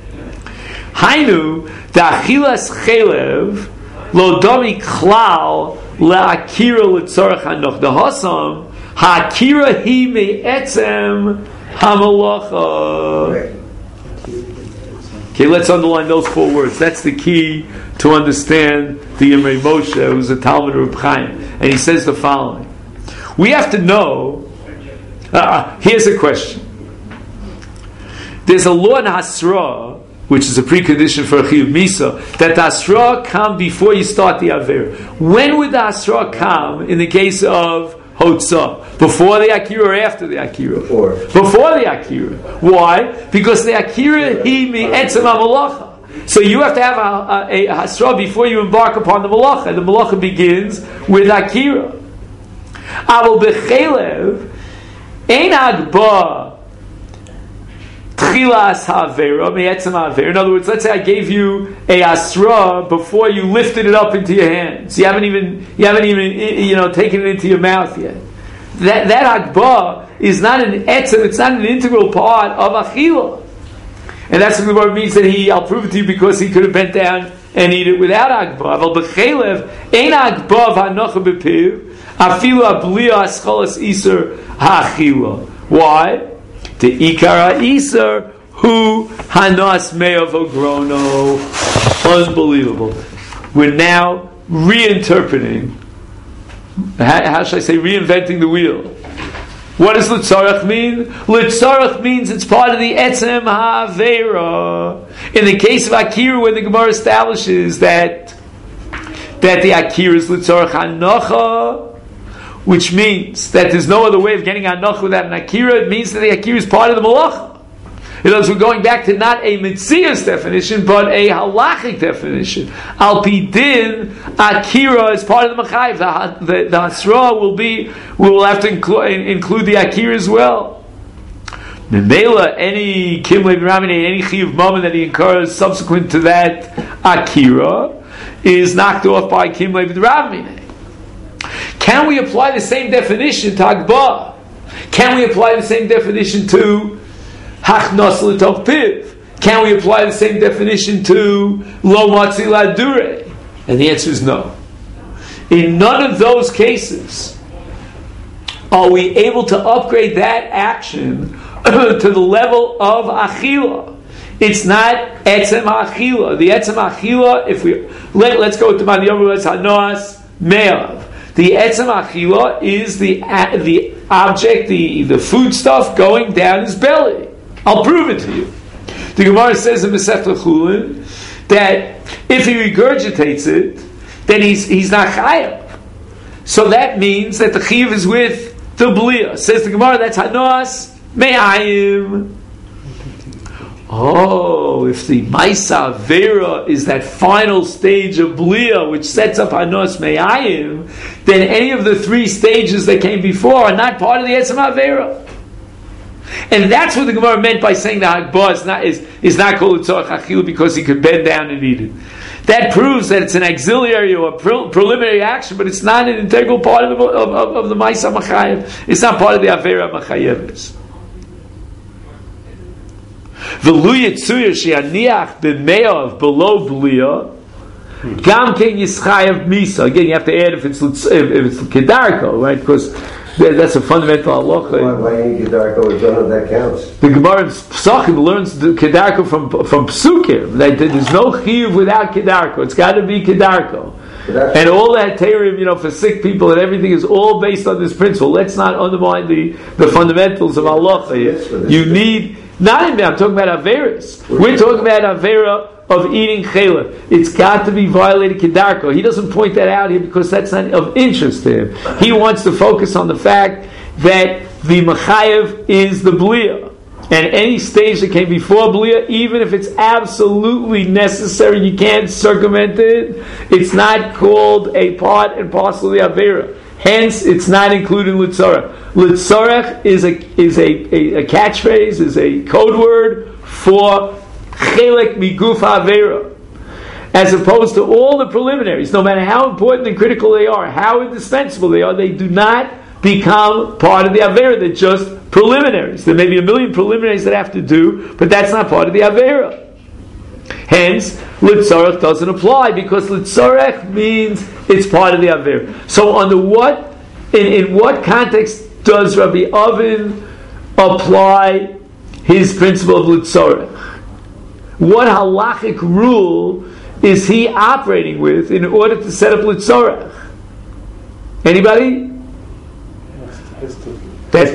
Hainu da'achilas chelev lo domi klal la'akira l'tzorach hanoch. The hasam ha'akira hi me'etzem hamalacha. Okay, let's underline those four words. That's the key to understand the Imrei Moshe, who's a Talmud of Reb Chaim. And he says the following. We have to know, uh, here's a question. There's a law in Hasra, which is a precondition for a Chiyuv Misa, that the Hasra come before you start the Aver. When would the Hasra come in the case of Hotzah? Before the Akira or after the Akira? Before. Before the Akira. Why? Because the Akira, he mi etzem ha-malacha. So you have to have a, a, a Hasra before you embark upon the Malacha. And the Malacha begins with Akira. Aval b'chelev, ein agba tchilas ha'avera, me'etzem ha'avera. In other words, let's say I gave you a asra before you lifted it up into your hands. You haven't even, you haven't even, you know, taken it into your mouth yet. That that agba is not an etzem. It's not an integral part of achila. And that's what the word means that he. I'll prove it to you because he could have bent down and eat it without agba. Aval b'chelev ein agba v'hanocha b'piv afilu ablia ascholas iser ha'achila. Why? The ikara iser hu hanas me'av ogrono. Unbelievable. We're now reinterpreting. How, how should I say? Reinventing the wheel. What does litzarach mean? Litzarach means it's part of the etzem ha'avera. In the case of akira, when the Gemara establishes that that the akira is litzarach hanocha, which means that there's no other way of getting hanocha without an akira, it means that the akira is part of the malacha. In other words, we're going back to not a mitzias definition, but a halachic definition. Al pi din, akira is part of the machayiv. The, the, the hasra will be, we will have to include, include the akira as well. Memela, any kimlev ramine, any chiyuv moment that he incurs subsequent to that akira is knocked off by kimlev ramine. Can we apply the same definition to agba? Can we apply the same definition to Hachnos l'tov piv? Can we apply the same definition to lo matzi ladure? And the answer is no. In none of those cases are we able to upgrade that action to the level of achila. It's not etzem achila. The etzem achila, if we let, let's go to Madiyom Hanos Me'av. The etzem achila is the the object, the the food stuff going down his belly. I'll prove it to you. The Gemara says in Masechet Chulin that if he regurgitates it, then he's he's not chayav. So that means that the chiyuv is with the blia. Says the Gemara, that's hanos me'ayim. Oh, if the Maisa Vera is that final stage of Blia, which sets up Hanos Me'ayim, then any of the three stages that came before are not part of the Etzem HaVera. And that's what the Gemara meant by saying the Hagbah is not, is, is not called Tzorach Achil because he could bend down and eat it. That proves that it's an auxiliary or a pre- preliminary action, but it's not an integral part of the, of, of, of the Maisa Machayev. It's not part of the Avera Machayevis. V'lu yitzuyer she'aniach b'me'av below blia, gam ken yischayev misa. Again, you have to add if it's if it's kedarko, right? Because That- That's a fundamental Why, halacha. why you need Kedarko if none of that counts? The Gemara in Pesachim learns the Kedarko from from Psukim. That there's no chiyuv without Kedarko. It's got to be Kedarko. Kedarko. And all that Teirim, you know, for sick people and everything is all based on this principle. Let's not undermine the, the fundamentals of halacha. You need, not even, I'm talking about Averis. We're talking about Avera of eating chaylev. It's got to be violated Kedarko. He doesn't point that out here because that's not of interest to him. He wants to focus on the fact that the Machayev is the Bliya. And any stage that came before Bliya, even if it's absolutely necessary, you can't circumvent it, it's not called a part and parcel of the Avera. Hence, it's not included in Litzorech. Litzorech is a is a, a, a catchphrase, is a code word for Chelek Miguf Avera. As opposed to all the preliminaries, no matter how important and critical they are, how indispensable they are, they do not become part of the Avera. They're just preliminaries. There may be a million preliminaries that have to do, but that's not part of the Avera. Hence, Litzorech doesn't apply because Litzorech means it's part of the Avera. So under what, in, in what context does Rabbi Oven apply his principle of Litzorech? What halachic rule is he operating with in order to set up Litzorech? Anybody? That's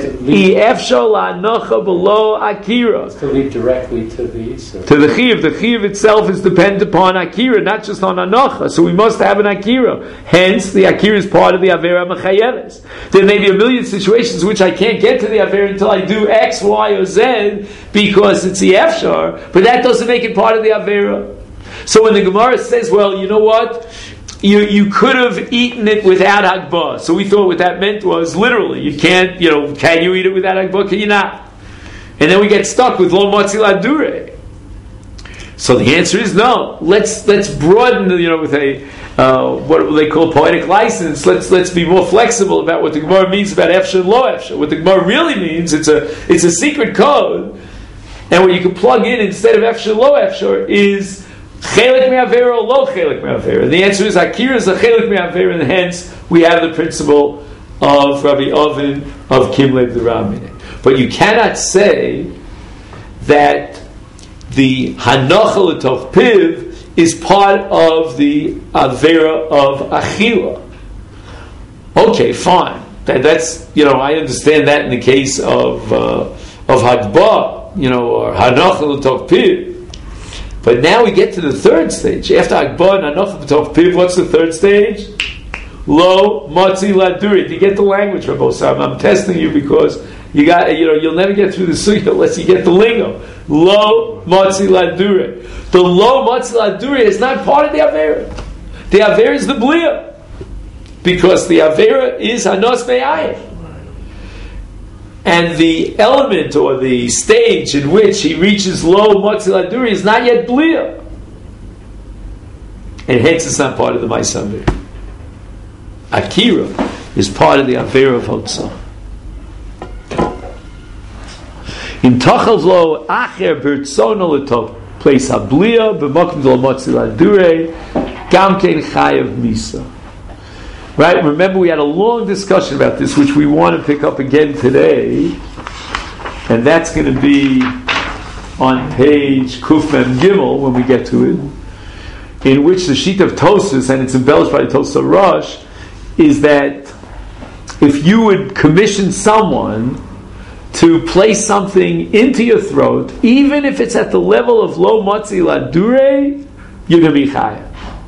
below Akira. To lead directly to the Yisur. To the Chiv. The Chiv itself is dependent upon Akira, not just on Anocha. So we must have an Akira. Hence, the Akira is part of the Avera Mechayeves. There may be a million situations in which I can't get to the Avera until I do X, Y, or Z because it's the Efshar, but that doesn't make it part of the Avera. So when the Gemara says, well, you know what? You you could have eaten it without Hagbah. So we thought what that meant was literally, you can't, you know, can you eat it without Hagbah? Can you not? And then we get stuck with Lo Motzi Ladure. So the answer is no. Let's let's broaden, you know, with a uh, what they call poetic license. Let's let's be more flexible about what the Gemara means about Efshar and Lo Efshar. What the Gemara really means, it's a it's a secret code, and what you can plug in instead of Efshar Lo Efshar is Chelik me'avera or lo chelik me'avera? And the answer is Akira is a chelik me'avera, and hence we have the principle of Rabbi Oven of Kimlev the Ramine. But you cannot say that the Hanocha l'tov piv is part of the Avera of Achila. Okay, fine. That, that's, you know, I understand that in the case of uh, of Hagbah, you know, or Hanocha l'tov piv. But now we get to the third stage. After Hagbah and Hanocha l'tov piv, what's the third stage? Lo Motzi Laduri. Do you get the language, Rabbi Osam? I'm testing you because you got, you know, you'll never get through the sugya unless you get the lingo. Lo Motzi Laduri. The Lo Motzi Laduri is not part of the Avera. The Avera is the Bliya. Because the Avera is Hanos Me'ayim. And the element or the stage in which he reaches Lo Motzi Laduri is not yet Bliya. And hence it's not part of the Ma'aseh. Akira is part of the Avera of Hotzah. In Tachal Lo Acher Birtzono L'Tov Place Habliya B'Mokim Lo Motzi Ladure Gamkein Chayav Misa. Right? Remember, we had a long discussion about this, which we want to pick up again today, and that's going to be on page Kuf Mem Gimel when we get to it, in which the sheet of Tosfos, and it's embellished by the Tosfos Rosh, is that if you would commission someone to place something into your throat, even if it's at the level of Lo Motzi Ladure, you're going to be chayav.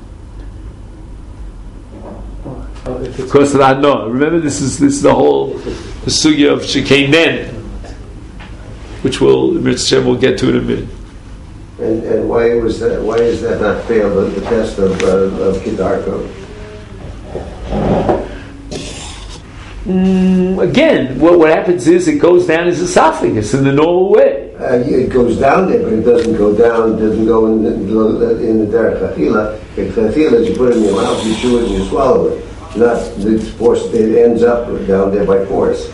Because of that, no. Remember, this is this is the whole the sugya of Shekeinen, which we'll Mitzvah will get to in a minute. And, and why was that? Why is that not failed the, the test of uh, of Kedarko? Mm, again, what what happens is it goes down his esophagus in the normal way. Uh, it goes down there, but it doesn't go down. Doesn't go in the in the derech achila. If achila is you put it in your mouth, you chew it and you swallow it. Not it's forced. It ends up down there by force.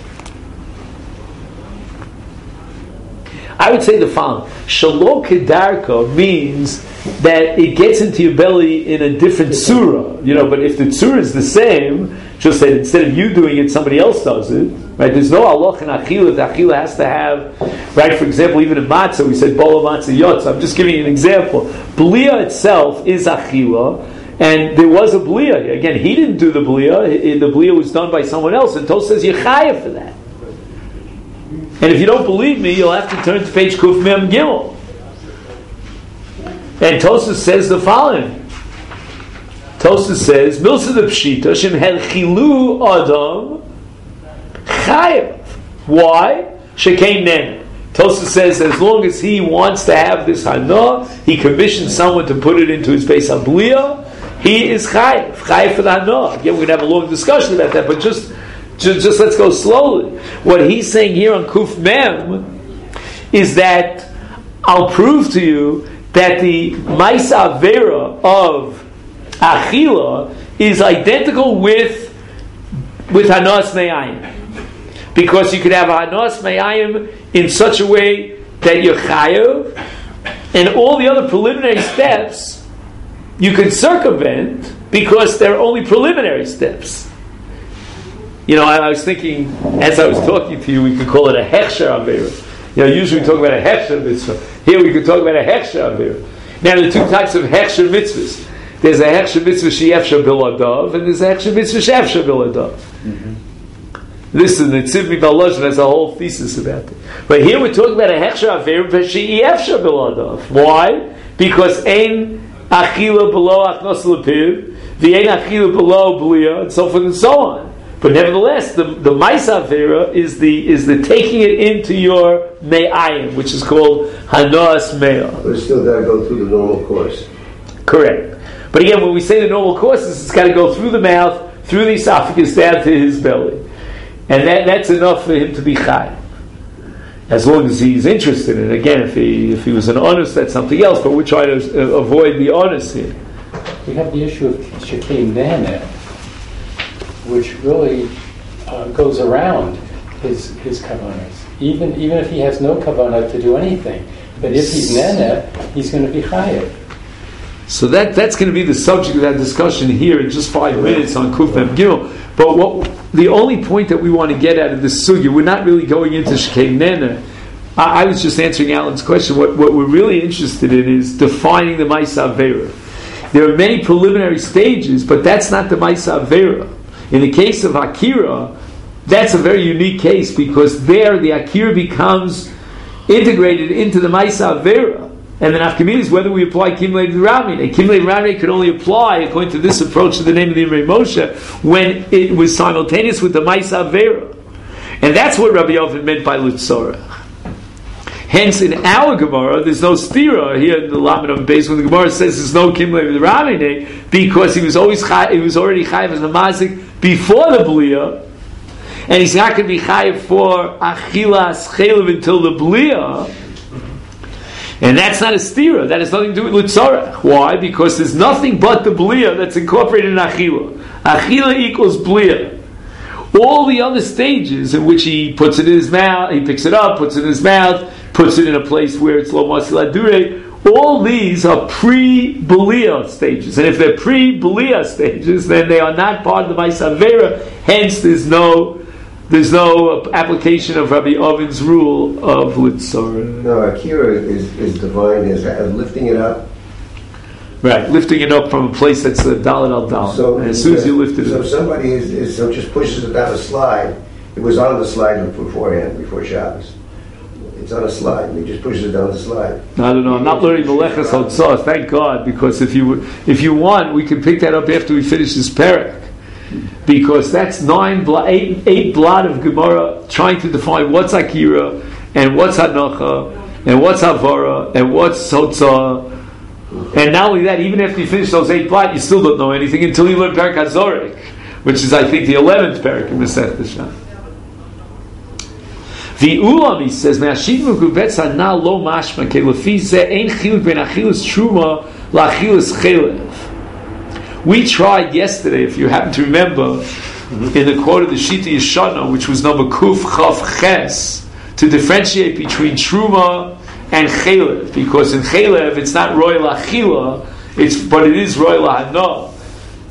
I would say the following: Shalom Kedarko means that it gets into your belly in a different surah, you know. But if the surah is the same, Just that instead of you doing it, somebody else does it. Right? There's no halach in achila. The achila has to have, right? For example, even in matzah, we said bola matzah yotz. I'm just giving you an example. Blia itself is achila, and there was a blia. Again, he didn't do the blia. The blia was done by someone else. And Tos says you're chayav for that. And if you don't believe me, you'll have to turn to page Kuf Mem Gimel. And Tosfos says the following. Tosfos says, Milsa the Pshita, Shem Hel Chilu Adam Chayav. Why? Shekein Nen. Tosfos says, as long as he wants to have this Hana, he commissions someone to put it into his base Abliya, he is Chayav. Chayav for the Hana. Again, we're going to have a long discussion about that, but just, just, just let's go slowly. What he's saying here on Kuf Mem is that I'll prove to you that the Maisa Avera of Achila is identical with with Hanas Me'ayim. Because you could have a Hanas Me'ayim in such a way that you're Chayav, and all the other preliminary steps you can circumvent because they're only preliminary steps. You know, I, I was thinking, as I was talking to you, we could call it a Hechsher Avera. You know, usually we talk about a Hechsher Mitzvah. Here we could talk about a Hechsher Avera. Now, there are two types of Hechsher Mitzvahs. There's a Hechsher Mitzvah She'efsher Biladav, and there's a Hechsher Mitzvah She'efsher Biladav. Mm-hmm. This is the Tziv Mibaloshin has a whole thesis about it. But here we're talking about a Hechsher Avera She'efsher Biladav. Why? Because Ein Achila below Achnos Lepiv, the Ein Achila below Blia, and so forth and so on. But nevertheless, the the Maisa Avera is the is the taking it into your Me'ayim, which is called Hanas Me'ah. But it's still got to go through the normal course. Correct. But again, when we say the normal courses, it's got to go through the mouth, through the esophagus, down to his belly. And that, that's enough for him to be Chai. As long as he's interested in it. Again, if he if he was an honest, that's something else, but we're trying to uh, avoid the honest here. We have the issue of Shekein Nana, which really uh, goes around his his kavanas. Even even if he has no kavanah to do anything, but if he's nana, he's going to be chayav. So that that's going to be the subject of that discussion here in just five minutes on Kuf Mem Gimel. But what the only point that we want to get out of this sugya, we're not really going into Shekein Nana. I, I was just answering Alan's question. What what we're really interested in is defining the Maisa Avera. There are many preliminary stages, but that's not the Maisa Avera. In the case of Akira, that's a very unique case because there the Akira becomes integrated into the Maisa Avera. And the nafkamina is whether we apply Kimlei Ramine. Kimlei Ramine could only apply, according to this approach to the name of the Imrei Moshe, when it was simultaneous with the Maisa Avera. And that's what Rabbi Yovan meant by Lutzorah. Hence, in our Gemara, there's no stira here in the Lamed on base when the Gemara says there's no Kimlei Ramine because he was always chai, he was already chayiv as a mazik before the Blia, and he's not going to be chayiv for Achilas Chelev until the Blia. And that's not a stira. That has nothing to do with Lutzorah. Why? Because there's nothing but the Blia that's incorporated in Achila. Achila equals Blia. All the other stages in which he puts it in his mouth, he picks it up, puts it in his mouth, puts it in a place where it's lo masil adure, all these are pre-Blia stages. And if they're pre-Blia stages, then they are not part of the Maisa Avera. Hence, there's no There's no application of Rabbi Oven's rule of Lutzorah. No, Akira is, is defined as lifting it up. Right, lifting it up from a place that's a dalit al dalit. So, and as soon as you lift it so up. So somebody is, is so just pushes it down a slide. It was on the slide beforehand, before Shabbos. It's on a slide, and he just pushes it down the slide. I don't know, I'm not learning Melechas Hotzah, thank God, because if you if you want, we can pick that up after we finish this parak. Because that's nine, bla- eight, eight blot of Gemara trying to define what's Akira, and what's Hanacha, and what's Havara, and what's Hotzah. And not only that, even after you finish those eight blot, you still don't know anything until you learn Parak HaZorek, which is, I think, the eleventh Parak in Masechet Shah. The Ulam, he says, Me'ashid Mekubetza na lo mashma, ke lefi ze ein chiluk ben achilus truma la'achilus chelev. We tried yesterday, if you happen to remember, in the quote of the Shita Yeshana, which was number Kuf Chav Ches, to differentiate between Truma and Chelev, because in Chelev it's not Roy Lachila, it's but it is Roy Lahana.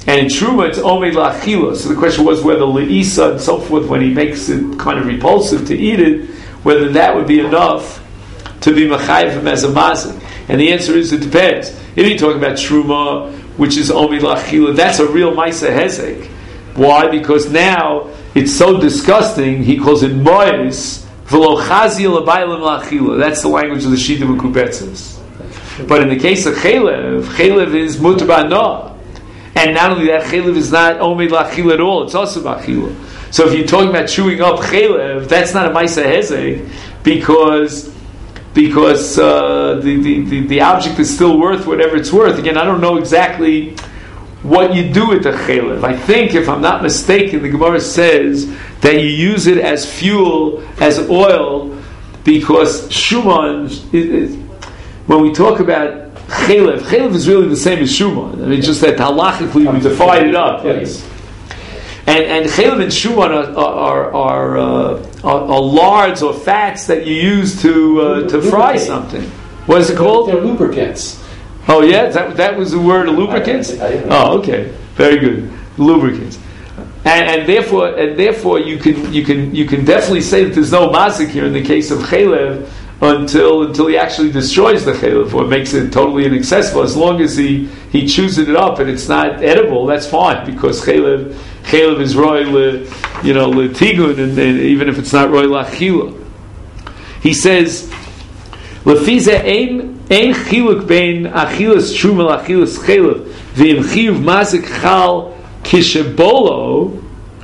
And in Truma, it's Omed La'achila. So the question was whether Le'isa and so forth, when he makes it kind of repulsive to eat it, whether that would be enough to be Machayev him as a Mazik. And the answer is it depends. If you're talking about Truma, which is Omed La'achila, that's a real Maisa Hezek. Why? Because now it's so disgusting, he calls it Mois, V'lo Chazil Abaylim La'achila. That's the language of the Shita Mekubetzes. But in the case of Chelev, Chelev is Mutar Ba'Noah. And not only that, Chelev is not Omed La'achila at all, it's also Ba'achila. So if you're talking about chewing up Chelev, that's not a Maisa Hezek, because because uh, the, the, the, the object is still worth whatever it's worth. Again, I don't know exactly what you do with the Chelev. I think, if I'm not mistaken, the Gemara says that you use it as fuel, as oil, because Shuman, it, it, when we talk about Chelev, Chelev is really the same as Shuman. I mean, just that halachically we divide it up. Yes. And and Chelev and Shuman are are are, uh, are are lards or fats that you use to uh, to fry something. What is it called? They're lubricants. Oh yeah, that that was the word, lubricants. I, I didn't oh, okay, very good, lubricants. And, and therefore, and therefore, you can you can you can definitely say that there's no mazik here in the case of Chelev until until he actually destroys the Chelev or makes it totally inaccessible. As long as he he chews it up and it's not edible, that's fine, because Chelev Chelev is roy le, you know le tigun, and, and even if it's not roy lachila. He says lefize ein ein chiluk bein achilas truma lachilas Chelev v'im chiyuv mazik chal kishebolo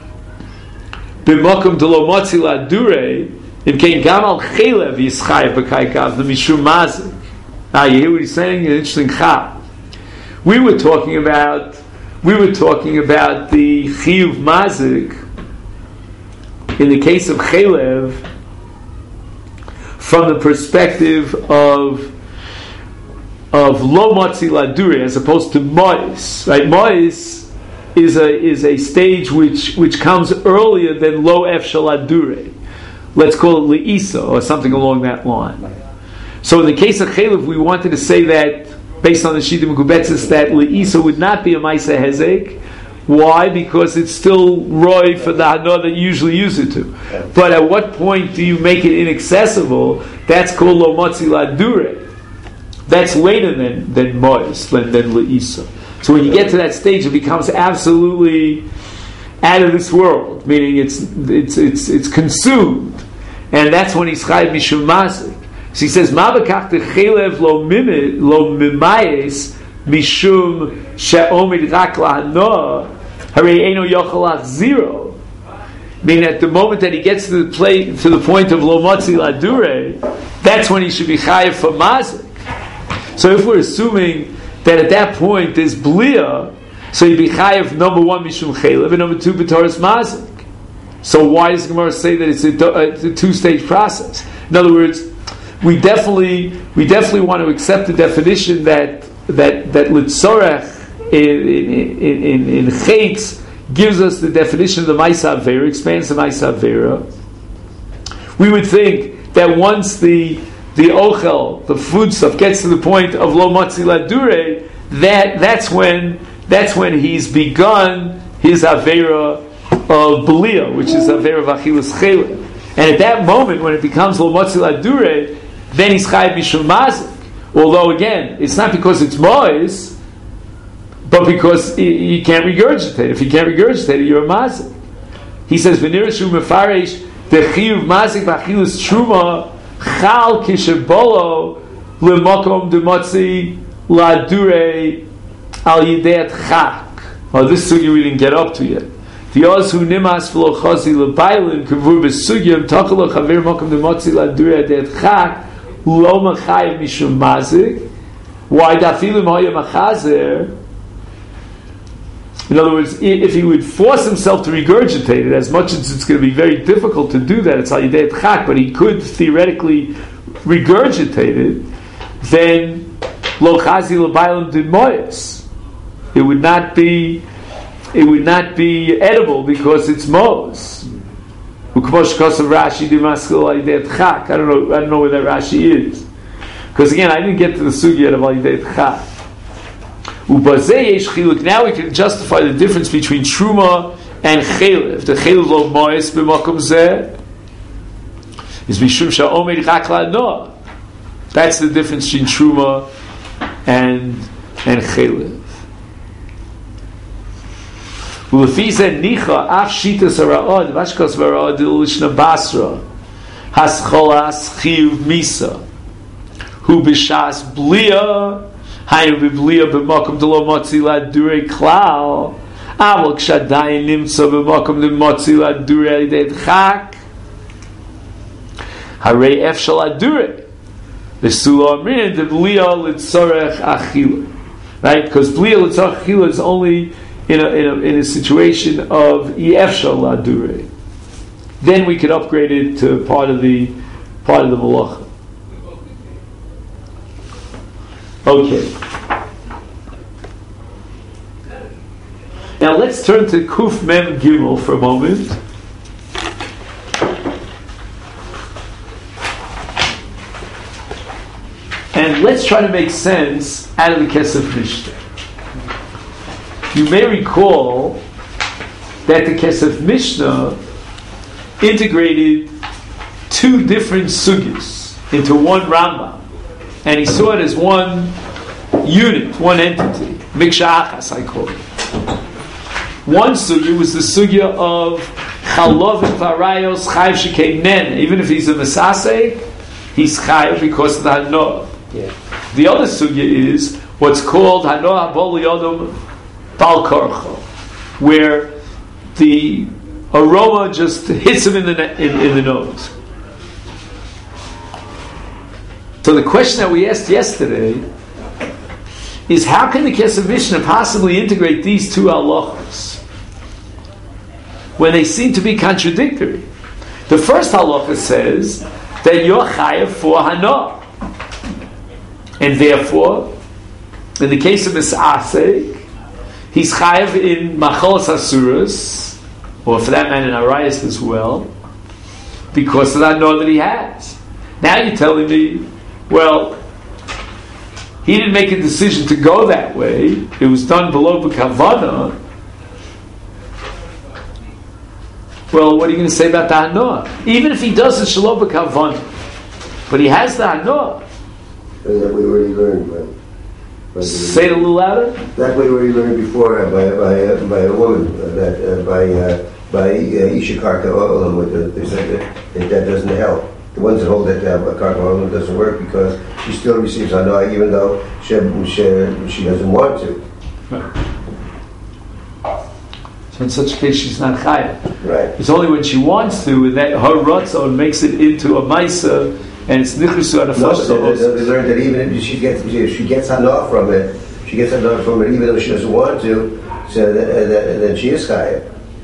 b'makom delo motzi ladure. It came Gamal Chelev Yischayev B'Kaikav the Mishum Mazik. Now you hear what he's saying? An interesting chap. We were talking about we were talking about the Chiyuv Mazik in the case of Chelev from the perspective of of Lo Motzi Ladure as opposed to Mois. Right? Mois is a is a stage which which comes earlier than Lo Efshel Ladure. Let's call it Le'isa or something along that line. So in the case of Chelev, we wanted to say that, based on the Shita Mekubetzes, that Le'isa would not be a Maisa Hezek. Why? Because it's still Roy for the Hana that you usually use it to. But at what point do you make it inaccessible? That's called Lo Motzi Ladure. That's later than, than Mois, than, than Le'isa. So when you get to that stage, it becomes absolutely out of this world, meaning it's it's it's it's consumed, and that's when he's chayiv mishum mazik. So he says, "Ma b'kach techelev lo mimit lo mimayes mishum she'omid rak lahana harei eino yochel zero." Meaning, at the moment that he gets to the play to the point of lo motzi ladure, that's when he should be chayiv for mazik. So if we're assuming that at that point there's blia, so you'd be chayiv number one mishum chelev and number two b'toras mazik. So why does the Gemara say that it's a, a, a two-stage process? In other words, we definitely we definitely want to accept the definition that that that litzorech in in in, in Chetz gives us the definition of the Maisa Avera, expands the Maisa Avera. We would think that once the the ochel, the food stuff, gets to the point of lo matzi ladure, that that's when that's when he's begun his Avera of Belia, which is Avera of Achilas Chelev. And at that moment, when it becomes lo matzi ladure, then he's chayiv mishum mazik. Although again, it's not because it's mois, but because he, he can't regurgitate. If he can't regurgitate it, you're a mazik. He says, "V'nirashu mefaresh the chiyuv mazik b'achilas truma chal kishabolo lemokom demotzi ladure al yideat chak." Well, this sugya we didn't get up to yet. The oz who nimas v'lo chazi lebailin kavur b'sugyam takalo chaver mokom demotzi ladure yideat chak lo machayev mishum mazik. Why dafilim hoya machazer? In other words, if he would force himself to regurgitate it, as much as it's going to be very difficult to do that, it's al yidei chak, but he could theoretically regurgitate it, then lo chazi lebailin demoyes. It would not be, it would not be edible because it's mos. I don't know. I don't know where that Rashi is, because again, I didn't get to the sugya of al yidei chak. Ubazei yesh chiluk. Now we can justify the difference between truma and chelev. The chelev lo moes b'makom zeh is mishum sha'omer rak la'noah. That's the difference between truma and and chelev. Ulefize nicha af shitas hara'od vashkos v'hara'od ilishna basra hascholas chiyuv misa hu b'shas blia hayu b'blia b'makom delo motzi la'durei klal aval k'shadayin nimtza b'makom d'motzi la'durei de'edchak harei efshal la'durei the Sula Amrin, the Blia Litzorech Achila. Right? Because Blia Litzorech Achila is only in a, in a, in a situation of Yefshal Ladure. Then we could upgrade it to part of the part of the Malacha. Okay. Now let's turn to Kuf Mem Gimel for a moment. And let's try to make sense out of the Kesef Mishnah. You may recall that the Kesef Mishnah integrated two different sugis into one Rambam, and he saw it as one unit, one entity. Miksha Achas, I call it. One sugya was the sugya of Chalov and Varayos Chayiv Shekei Nen. Even if he's a Mesasek, he's Chayiv because of the Hanoah. Yeah. The other sugya is what's called Hanoah Bol Yodom Bal Korcho, where the aroma just hits him in the in, in the nose. So the question that we asked yesterday is, how can the Kesef Mishnah possibly integrate these two halachas when they seem to be contradictory? The first halacha says that you're chayav for hanoah. And therefore, in the case of Misasek, he's chayav in macholos asuras, or for that matter in arayas as well, because of that know that he has. Now you're telling me, well, he didn't make a decision to go that way. It was done below b'kavana. Well, what are you going to say about the hanoah? Even if he does it shalom b'kavana, but he has the hanoah. That we already learned. By, by Say it a little louder. That we already learned before uh, by by uh, by a woman uh, that uh, by uh, by uh, Isha Karka Olam. With the, they said that, that that doesn't help. The ones that hold that uh, Karka Olam doesn't work because she still receives hanoah even though she she, she doesn't want to. Right. So in such a case, she's not chayav. Right. It's only when she wants to, and that her ratzon makes it into a maisa. And it's nichrusu on a no, they, they, they learned that even if she gets if she gets hanoah from it, she gets hanoah from it even though she doesn't want to. So that, uh, that, then she is chayav.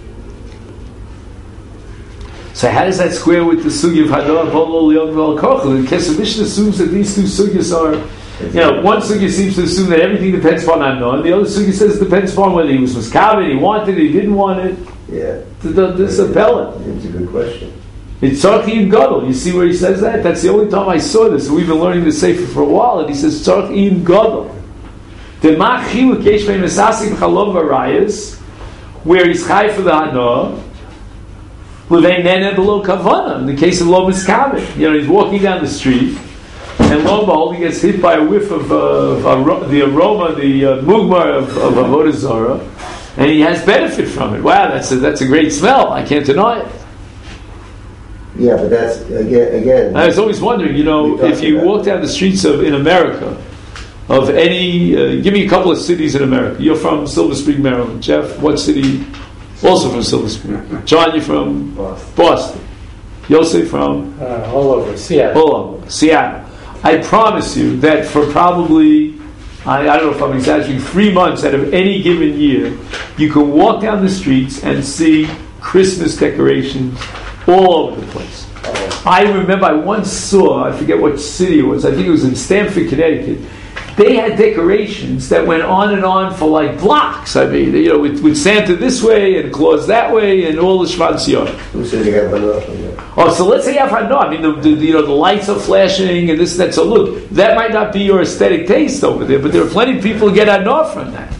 So how does that square with the sugi of hanoah bolol yom vel kochel? The Kesef Mishnah assumes that these two sugyas are, you know, one sugi seems to assume that everything depends upon hanoah, and the other sugi says it depends upon whether he was miskaven, he wanted it, he didn't want it. Yeah, this is appellate. It's a good question. It's Tzarchi Im Gadol. You see where he says that? That's the only time I saw this. We've been learning the Sefer for a while, and he says Tzarchi Im Gadol. The Ma'chilu Kesh Ve'im Esasik Chalov Varayas, where he's chai for the hanoah, L'vein Nene below Kavana. In the case of Lo Miskaven, you know, he's walking down the street, and lo and behold, he gets hit by a whiff of, uh, of aro- the aroma, the uh, mugmar of, of Avodah Zarah, and he has benefit from it. Wow, that's a, that's a great smell. I can't deny it. Yeah, but that's again. Again, I was always wondering, you know, if you walk down the streets of in America, of any, uh, give me a couple of cities in America. You're from Silver Spring, Maryland. Jeff, what city? Also from Silver Spring. John, you're from Boston. Boston. Yosef from uh, all over Seattle. all over Seattle. I promise you that for probably, I, I don't know if I'm exaggerating, three months out of any given year, you can walk down the streets and see Christmas decorations all over the place. I remember I once saw, I forget what city it was, I think it was in Stamford, Connecticut, they had decorations that went on and on for like blocks. I mean, you know, with, with Santa this way and Claus that way and all the Shvanzion. Who says you got enough on that? Oh, so let's say you have Hanoah. I mean, the, the, you know, the lights are flashing and this and that. So look, that might not be your aesthetic taste over there, but there are plenty of people who get Hanoah from that.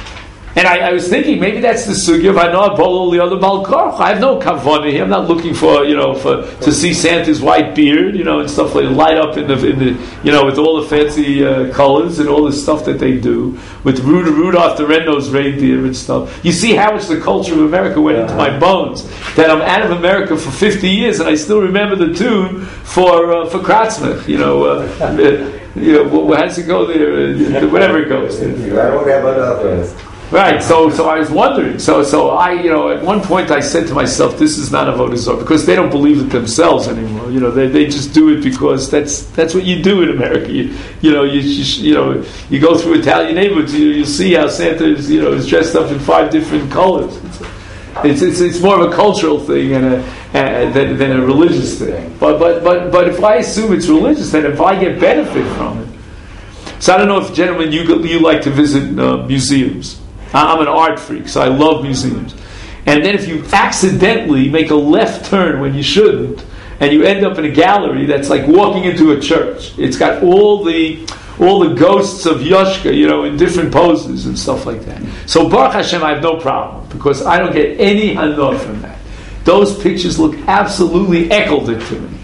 And I, I was thinking maybe that's the sugya of Hanoah Bolo the other Balkar. I have no kavanah here. I'm not looking for you know for to see Santa's white beard, you know, and stuff like light up in the in the you know with all the fancy uh, colors and all the stuff that they do with Rudolph, Rudolph the Red-Nosed Reindeer and stuff. You see how much the culture of America went into my bones. That I'm out of America for fifty years and I still remember the tune for uh, for Kratzman. You know, uh, you know, how does it go there? Uh, whatever it goes. I don't have enough. Right, so so I was wondering. So so I, you know, at one point I said to myself, "This is not avodah zarah," because they don't believe it themselves anymore. You know, they, they just do it because that's that's what you do in America. You, you know, you, you you know you go through Italian neighborhoods, you you see how Santa is you know is dressed up in five different colors. It's it's it's more of a cultural thing and a uh, than, than a religious thing. But but but but if I assume it's religious, then if I get benefit from it, so I don't know if gentlemen you you like to visit uh, museums. I'm an art freak, so I love museums. And then if you accidentally make a left turn when you shouldn't, and you end up in a gallery that's like walking into a church. It's got all the all the ghosts of Yoshka, you know, in different poses and stuff like that. So Baruch Hashem, I have no problem, because I don't get any hanoah from that. Those pictures look absolutely ekeldik to me.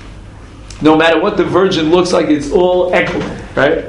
No matter what the Virgin looks like, it's all ekeldik, right?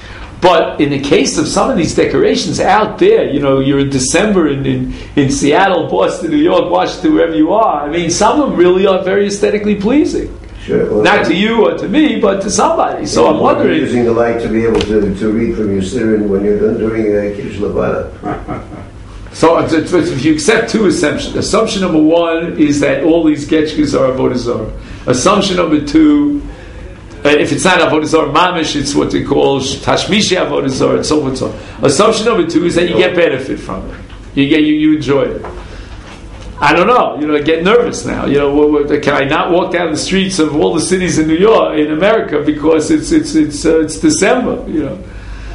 But in the case of some of these decorations out there, you know, you're in December in, in, in Seattle, Boston, New York, Washington, wherever you are. I mean, some of them really are very aesthetically pleasing. Sure. Well, not to you or to me, but to somebody. So I'm wondering... You're using the light to be able to, to read from your Siddur when you're done doing uh, Kiddush Levana. So if you accept two assumptions. Assumption number one is that all these getchkas are avodah zarah. Assumption number two... Uh, if it's not avodah zarah mamish, it's what they call tashmishi avodah zarah, and so forth and so on. Assumption number two is that you get benefit from it. You get you, you enjoy it. I don't know. You know, I get nervous now. You know, what, what, can I not walk down the streets of all the cities in New York, in America, because it's it's it's uh, it's December? You know.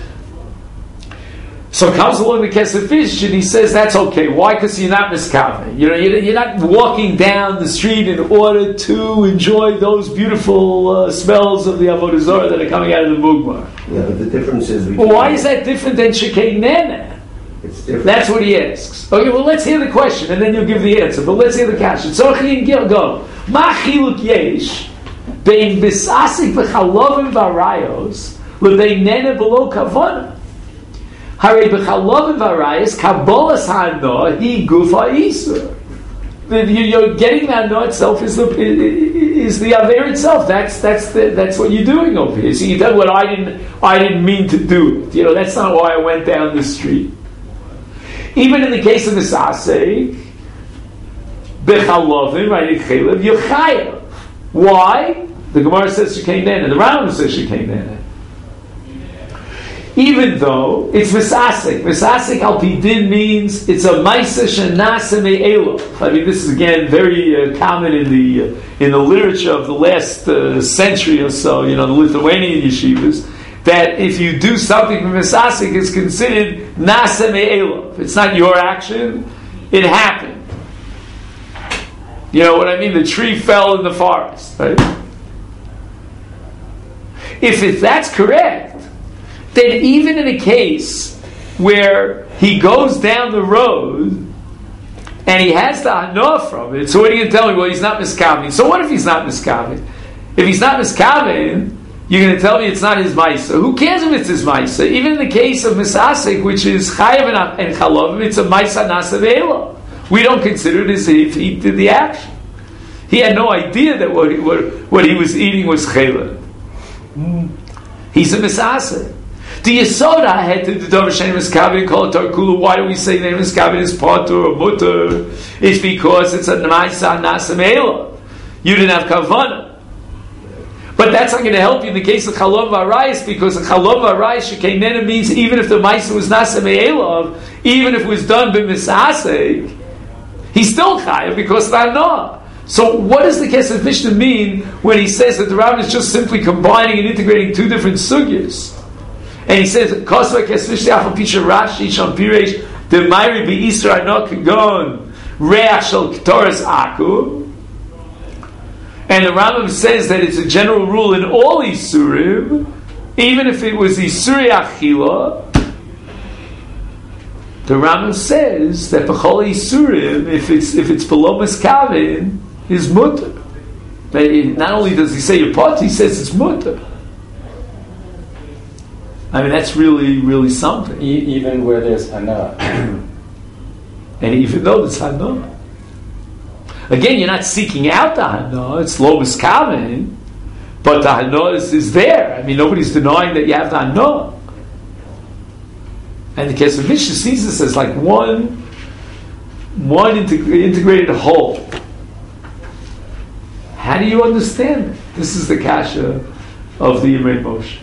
So comes along the Kesef Ish and he says that's okay. Why? Because you're not miskaveh. You know, you're, you're not walking down the street in order to enjoy those beautiful uh, smells of the avodah zarah that are coming out of the mugmar. Yeah, but the difference is... Well, why is that different than shekei nene? It's different. That's what he asks. Okay, well, let's hear the question and then you'll give the answer. But let's hear the question. So go. Ma chiluk yesh bein bisasik v'chalovim v'arayos lebein nene below kavana. Hare b'chalovim v'arayos kabolas ha'anoah hi gufa isur. You're getting that no itself is the is the aver itself. That's that's the, that's what you're doing over here. So you done what I didn't I didn't mean to do. You know, that's not why I went down the street. Even in the case of the Misasek, Bechalovim, right, Chelev, you're chayav. Why? The Gemara says Shekei Nene. The Rambam says Shekei Nene. Even though it's Misasek. Misasek al pidin means it's a Maisa Shenasa Me'elo. I mean, this is again very uh, common in the uh, in the literature of the last uh, century or so. You know, the Lithuanian yeshivas. That if you do something from Misasek, it's considered Nasa Me'elo. It's not your action; it happened. You know what I mean? The tree fell in the forest, right? If it, that's correct, then even in a case where he goes down the road and he has the hanoah from it, so what are you going to tell me? Well, he's not miskaven. So what if he's not miskaven? If he's not miskaven, you're going to tell me it's not his maisa. Who cares if it's his maisa? Even in the case of misasek, which is chayav and chalovim, it's a maisa nasa ve'elo. We don't consider it as if he did the action. He had no idea that what he, what, what he was eating was chayla. He's a misasek. The Yesoda had to the Dover Shem Miskavin and call it Tarkulu. Why do we say name Miskavin is Potter or Mutter? It's because it's a Namaisa Nasamela. You didn't have Kavana. But that's not going to help you in the case of Chalom Varayis, because the Chalom Varayis Shekenena means even if the Maisa was Nasamela, even if it was done by Misasek, he's still Chayav because of Anoah. So what does the Kesef Mishnah mean when he says that the Rambam is just simply combining and integrating two different sugyas? And he says, Kosva Kesvishti Afal Pisha Rashi Shon Piresh the Mayri Be Isra No Kagon Reach Shel Ktoras Aku. And the Rambam says that it's a general rule in all Isurim, even if it was Isuri Achila. The Rambam says that B'chol Isurim, if it's if it's below Miskavin, is mutter. Not only does he say Yapot, he says it's mutter. I mean, that's really, really something. E- even where there's Hana. And even though there's Hana. Again, you're not seeking out the Hana, it's lo miskaven, but the Hana is, is there. I mean, nobody's denying that you have the Hana. And the case of Mishnah sees this as like one, one integ- integrated whole. How do you understand it? This is the kasha of the Yemei Moshe.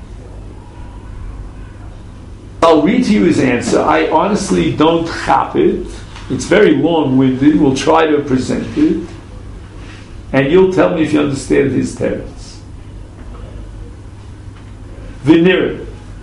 I'll read to you his answer. I honestly don't chap it. It's very long-winded. We'll try to present it. And you'll tell me if you understand his teretz. V'nira.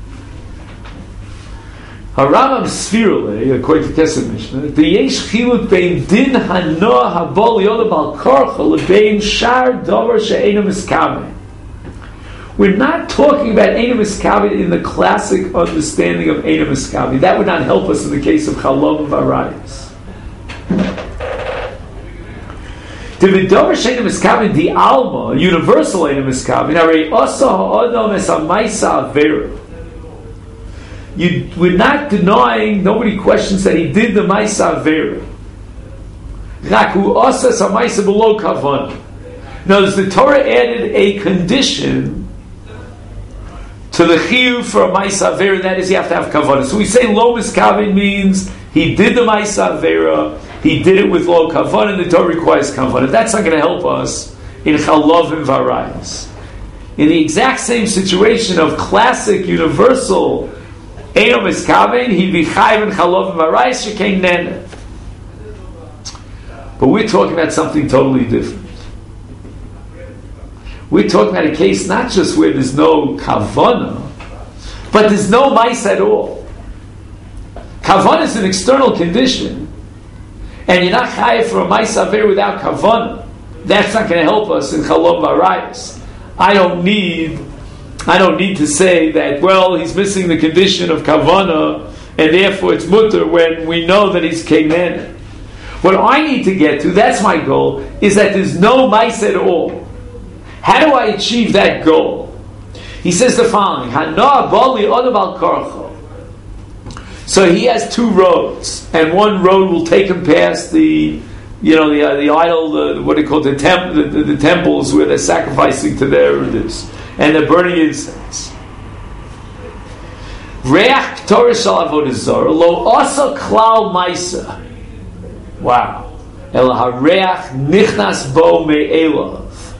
Harambam Sfirale, according to Kesef Mishnah, the yesh chiluk bein din hanoah habol yoda bal karcha lebein shar davar she'ena miskaven. We're not talking about Eina Miskavi in the classic understanding of Eina Miskavi. That would not help us in the case of Chalom Varayis. The Vidover Sheina Miskavi, the Alma, universal Eina Miskavi, Narei Osa Ha'odom Es HaMaisa Avera. You, we're not denying, nobody questions that he did the Maisa Avera. Raku Osa Es HaMaisa Below Kavanah. Notice the Torah added a condition to the chiyuv for a ma'isa avera, that is, you have to have kavanah. So we say lo miskaven means he did the ma'isa avera, he did it with lo kavanah, and the Torah requires kavanah. That's not going to help us in chalav and varayis. In the exact same situation of classic universal eino miskaven, he be chayiv and chalav and varayis shekei nene. But we're talking about something totally different. We're talking about a case not just where there's no kavana, but there's no mice at all. Kavana is an external condition, and you're not chayav for a mice aver without kavana. That's not going to help us in chalom varayis. I don't need, I don't need to say that. Well, he's missing the condition of kavana, and therefore it's mutter when we know that he's keinen. What I need to get to, that's my goal, is that there's no mice at all. How do I achieve that goal? He says the following: Hanoah bali odav al karcho. So he has two roads, and one road will take him past the, you know, the uh, the idol, the, what do you call it, the, temp, the, the, the temples where they're sacrificing to their this, and they're burning incense. Reach Torah shal avodah zarah lo asa klal ma'isa. Wow. El hareach nichnas bo me'elav.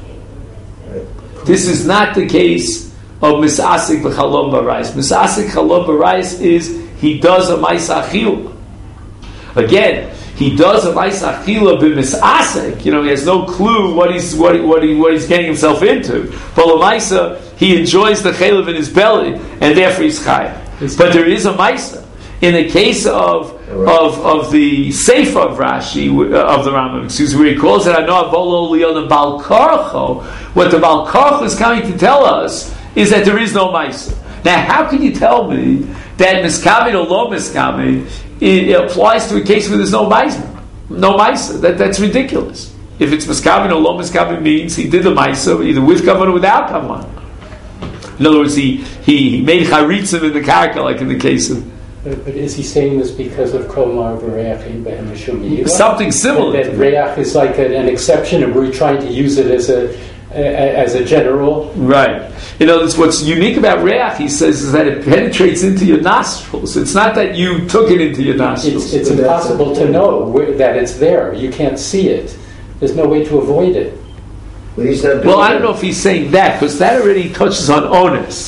This is not the case of Misasik b'chalom barayis. Misasik chalom barayis is he does a ma'isa achila. Again, he does a ma'isa achila b'misasik. You know, he has no clue what he's what he, what he, what he's getting himself into. But l'ma'isa, he enjoys the chaylev in his belly, and therefore he's chayav. But there is a ma'isa. In the case of of of the Sefer of Rashi of the Rambam, excuse me, where he calls it Hanoah bolo lion bal karcho, what the bal karcho is coming to tell us is that there is no ma'isa. Now, how can you tell me that miskaven or lo miskaven it applies to a case where there's no ma'isa? No ma'isa. That that's ridiculous. If it's miskaven or lo miskaven, means he did the ma'isa either with kavanah or without kavanah. In other words, he he made charitzim in the karka, like in the case of. But, but is he saying this because of Kolmar V'Reach in Behem Mishum Yila? Something similar. That, that Reach is like a, an exception, and we're trying to use it as a, a as a general. Right. You know, that's what's unique about Reach, he says, is that it penetrates into your nostrils. It's not that you took it into your nostrils. It's, it's impossible to know where, that it's there. You can't see it. There's no way to avoid it. But he's not well, I don't know if he's saying that, because that already touches on onus.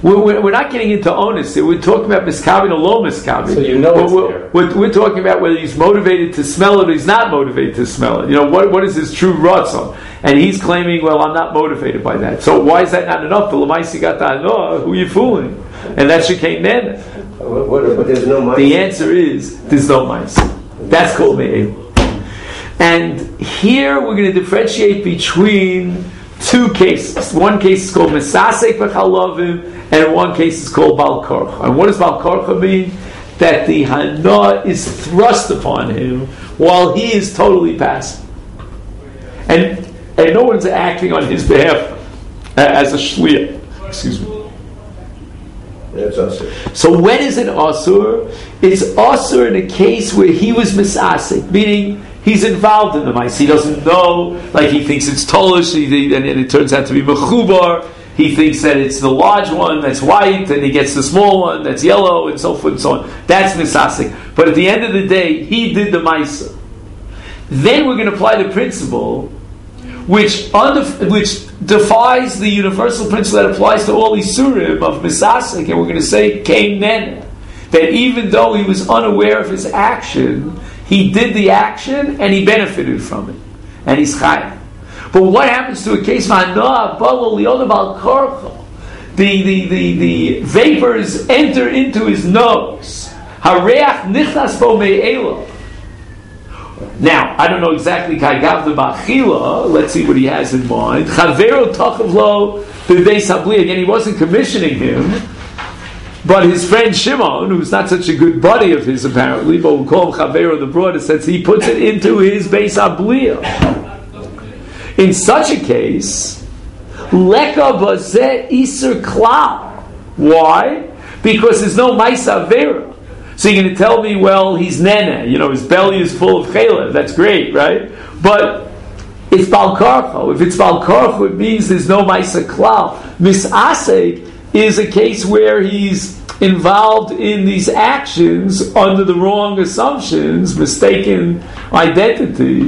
We're, we're not getting into onus here. We're talking about miskabin or low miskabin. So you know it's we're, there. We're, we're talking about whether he's motivated to smell it or he's not motivated to smell it. You know, what, what is his true ratzon? And he's claiming, well, I'm not motivated by that. So why is that not enough? The lamaisi got the hanoah, who are you fooling? And that shekayim nene. What, what, But there's no mice. The answer is, there's no mice. That's called me'el. And here we're going to differentiate between two cases. One case is called Mesasek B'chalovim, and one case is called Bal Korcha. And what does Bal Korcha mean? That the Hana is thrust upon him while he is totally passive. And, and no one's acting on his behalf as a shliach. Excuse me. That's asur. So when is it asur? It's asur in a case where he was misasik, meaning he's involved in the mice. He doesn't know, like he thinks it's tolish, he, and, and it turns out to be mechubar. He thinks that it's the large one that's white, and he gets the small one that's yellow, and so forth and so on. That's misasik. But at the end of the day, he did the mice. Then we're going to apply the principle, which under, which defies the universal principle that applies to all Isurim of misasik, and we're going to say kein nen, that even though he was unaware of his action, he did the action and he benefited from it, and he's chayv. But what happens to a case the the the the vapors enter into his nose? Hareach nichnas bo me'ela. Now, I don't know exactly Kaigav the Bachila. Let's see what he has in mind. Chavero tachav lo b'beis habli. Again, he wasn't commissioning him, but his friend Shimon, who's not such a good buddy of his apparently, but we'll call him Chavero the broader sense, he puts it into his beis habliya. In such a case, leka bazeh iser klal. Why? Because there's no ma'isa avera. So you're going to tell me, well, he's nene, you know, his belly is full of chaylev. That's great, right? But it's bal karcho. If it's bal karcho, it means there's no ma'isa klal. Misasek is a case where he's involved in these actions under the wrong assumptions, mistaken identity,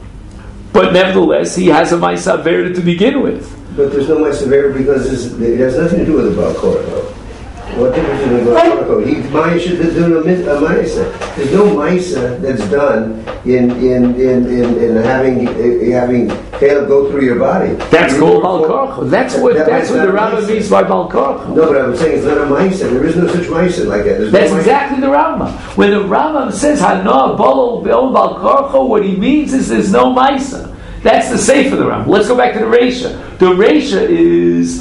but nevertheless, he has a ma'isa avera to begin with. But there's no ma'isa avera because it has nothing to do with the bal korcho. What difference is it about korcho? He ma'isa is doing a ma'isa. There's no ma'isa that's done in in in in, in having uh, having hair go through your body. That's you called bal korcho. That's what that, that's what the Rambam means by bal korcho. No, but I'm saying it's not a ma'isa. There is no such ma'isa like that. There's That's no exactly the Rambam. When the Rambam says Hana Bolo Be'ol Bal Korcho, what he means is there's no ma'isa. That's the safe of the Rambam. Let's go back to the Reisha. The Reisha is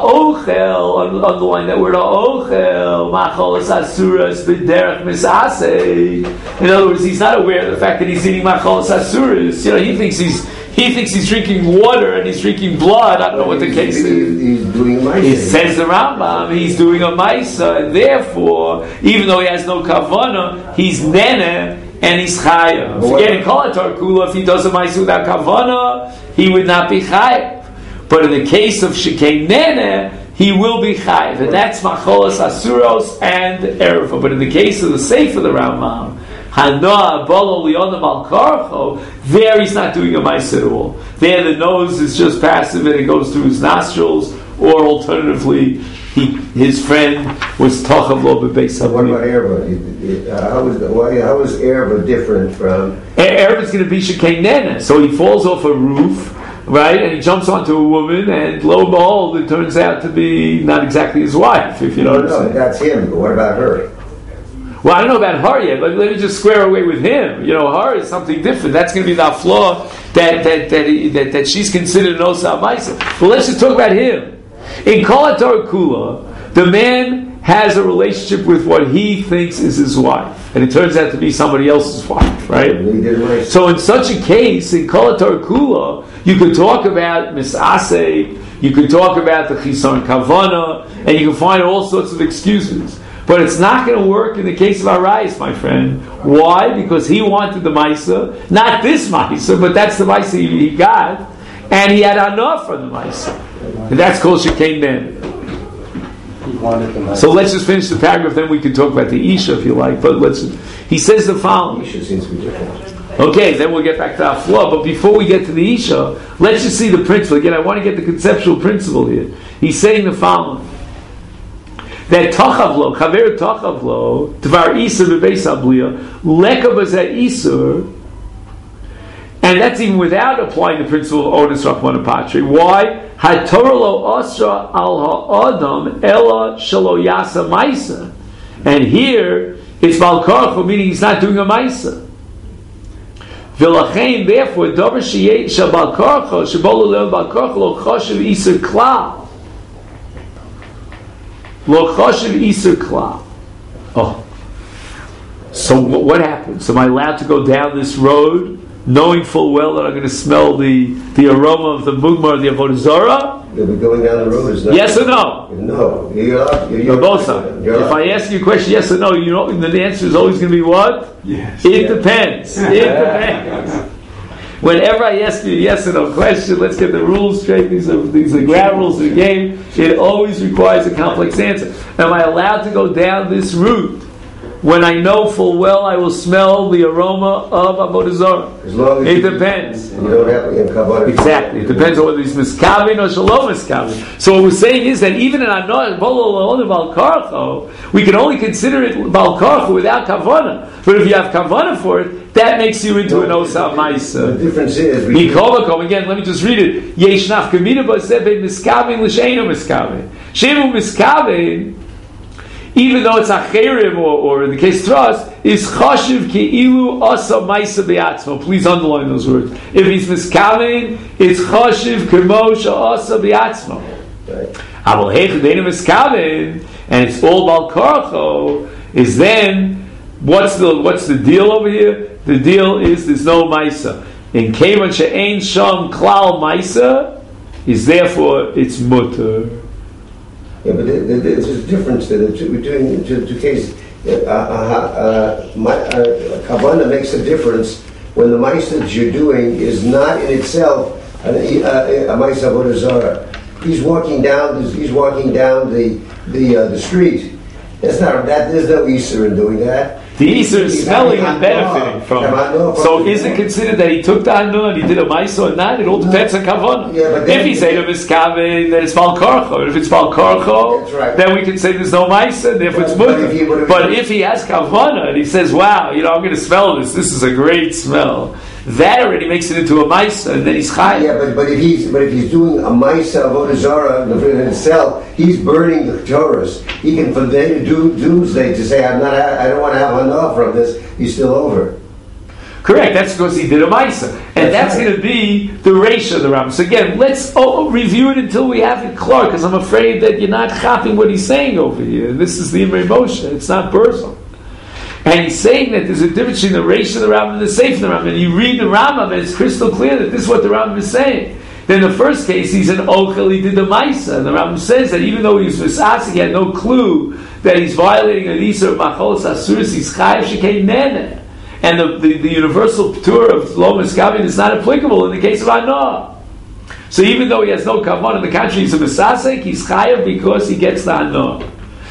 ha'ochel, underline that word ha'ochel, macholas asuras b'derech misasei. In other words, he's not aware of the fact that he's eating macholas asuras. You know, he thinks he's he thinks he's drinking water and he's drinking blood. I don't know what the case he's, is. He's doing a ma'isa. It says the Rambam, he's doing a ma'isa, and therefore, even though he has no kavana, he's nene, and he's chayav. Again, in Kol HaTorah Kula, if he does a ma'isa without kavana, he would not be chayav. But in the case of shekei nene, he will be chayav, and that's macholas asuros and erva. But in the case of the seif of the Rambam, Hana Bolo Leonam Al Karcho, there he's not doing a ma'isa at all. There the nose is just passive and it goes through his nostrils, or alternatively, he, his friend was Tochav Lo B'Beis What about Habliya. erva? How is why? How is erva different from? Erva is going to be shekei nene, so he falls off a roof, right, and he jumps onto a woman, and lo and behold, it turns out to be not exactly his wife, if you know No, what I'm no, saying. that's him. But what about her? Well, I don't know about her yet, but let me just square away with him. You know, her is something different. That's going to be the flaw that that that, he, that, that she's considered an Osa Maisa. But let's just talk about him. In Kol HaTorah Kula, the man has a relationship with what he thinks is his wife, and it turns out to be somebody else's wife, right? He did a ma'isa. So in such a case, in Kol HaTorah Kula, you could talk about Misaseh, you could talk about the Chisan Kavana, and you can find all sorts of excuses. But it's not going to work in the case of Arayis, my friend. Why? Because he wanted the Maisa, not this Maisa, but that's the Maisa he, he got, and he had enough from the Maisa. And that's called Shekei Nene. He wanted the Maisa. So let's just finish the paragraph, then we can talk about the Isha if you like. But let's. He says the following. Isha seems to be different. Okay, then we'll get back to our flaw. But before we get to the Isha, let's just see the principle. Again, I want to get the conceptual principle here. He's saying the following. that tachavlo, chaver tachavlo, dvar isur bebeis abliya, leka b'zeh isur, and that's even without applying the principle of onus rachmana patri. Why? HaTorah lo asra al ha'adam ela shelo yasa maisa, and here it's bal karcho, meaning he's not doing a maisa. V'lachein, therefore, davar sheyeh shabal karcho shebol lelev bal karcho lo chashiv isur klal. Lo chashiv isur klal. Oh, so what, what happens? Am I allowed to go down this road, knowing full well that I'm going to smell the, the aroma of the mugmar, the avodah zarah? You'll be going down the road. Is not Yes or no? No. You're allowed. You're, you're both sides. If I ask you a question, yes or no, you know, the answer is always going to be what? Yes. It depends. It depends. Whenever I ask you a yes or no question, let's get the rules straight. These are these are ground rules of the game. It always requires a complex answer. Am I allowed to go down this route when I know full well I will smell the aroma of avodah zarah? As long as it you, depends. You don't have to kavanah. Exactly. It depends on whether he's miskaven or shalom miskaven. So what we're saying is that even in anor bal karcho, we can only consider it bal karcho without kavanah. But if you have kavanah for it, that makes you into an osam ma'isa. The difference is we Mikovakom, again, let me just read it. Yesh nafkamina b'aseh miskaven l'sheinu miskaven. Shemu miskaven, even though it's acherim, or, or in the case of trust, is chashiv keilu asa ma'isa be'atzmo. Please underline those words. If he's miskaven, it's chashiv kemo she'asa be'atzmo. Avol heichad einu miskaven, and it's all bal karcho, is then, what's the what's the deal over here? The deal is there's no ma'isa. In kevan she'ein sham klal ma'isa, is therefore it's mutter. Yeah, but there- there- there's a difference there. The two, between two, two cases. Uh, uh, uh, my, uh, Kavanah makes a difference when the ma'isa that you're doing is not in itself a, a, a ma'isa avodah zarah. He's walking down. He's walking down the the uh, the street. That's not that. There's no isur in doing that. The Isser is smelling and benefiting from it. So is it considered that he took the Hanun and he did a Maisa or not? It all depends on Kavanah. Yeah, but then- if he say to Miskaven, then it's Bal Karcho. If it's Bal Karcho, That's right. then we can say there's no Maisa, and therefore it's But Mutter. if he- but if But he- if he has Kavanah and he says, wow, you know, I'm going to smell this, this is a great smell, that already makes it into a Maisa, and then he's Chai. Yeah, but, but if he's but if he's doing a ma'isa avodah zarah in itself, he's burning the Torahs. He can from day to do doomsday to say I'm not I don't want to have enough from this. He's still over. Correct, that's because he did a Maisa. And that's, That's right. going to be the ratio of the Rambam. So again, let's oh, review it until we have it clear, because I'm afraid that you're not chopping what he's saying over here. This is the Imrei Moshe, it's not personal. And he's saying that there's a difference between the ratio of the Rambam and the Seif of the Rambam. And you read the Rambam, and it's crystal clear that this is what the Rambam is saying. Then the first case, he's an Ochel, he did the Maisa. And the Rambam says that even though he was Misasik, he had no clue that he's violating an Isur of Macholos Asuris, he's Chayav Shekei Nene. And the, the, the universal tour of Lo Miskaven is not applicable in the case of Anoah. So even though he has no Kavan, in the contrary, he's a Misasek, he's Chayav because he gets the Anoah.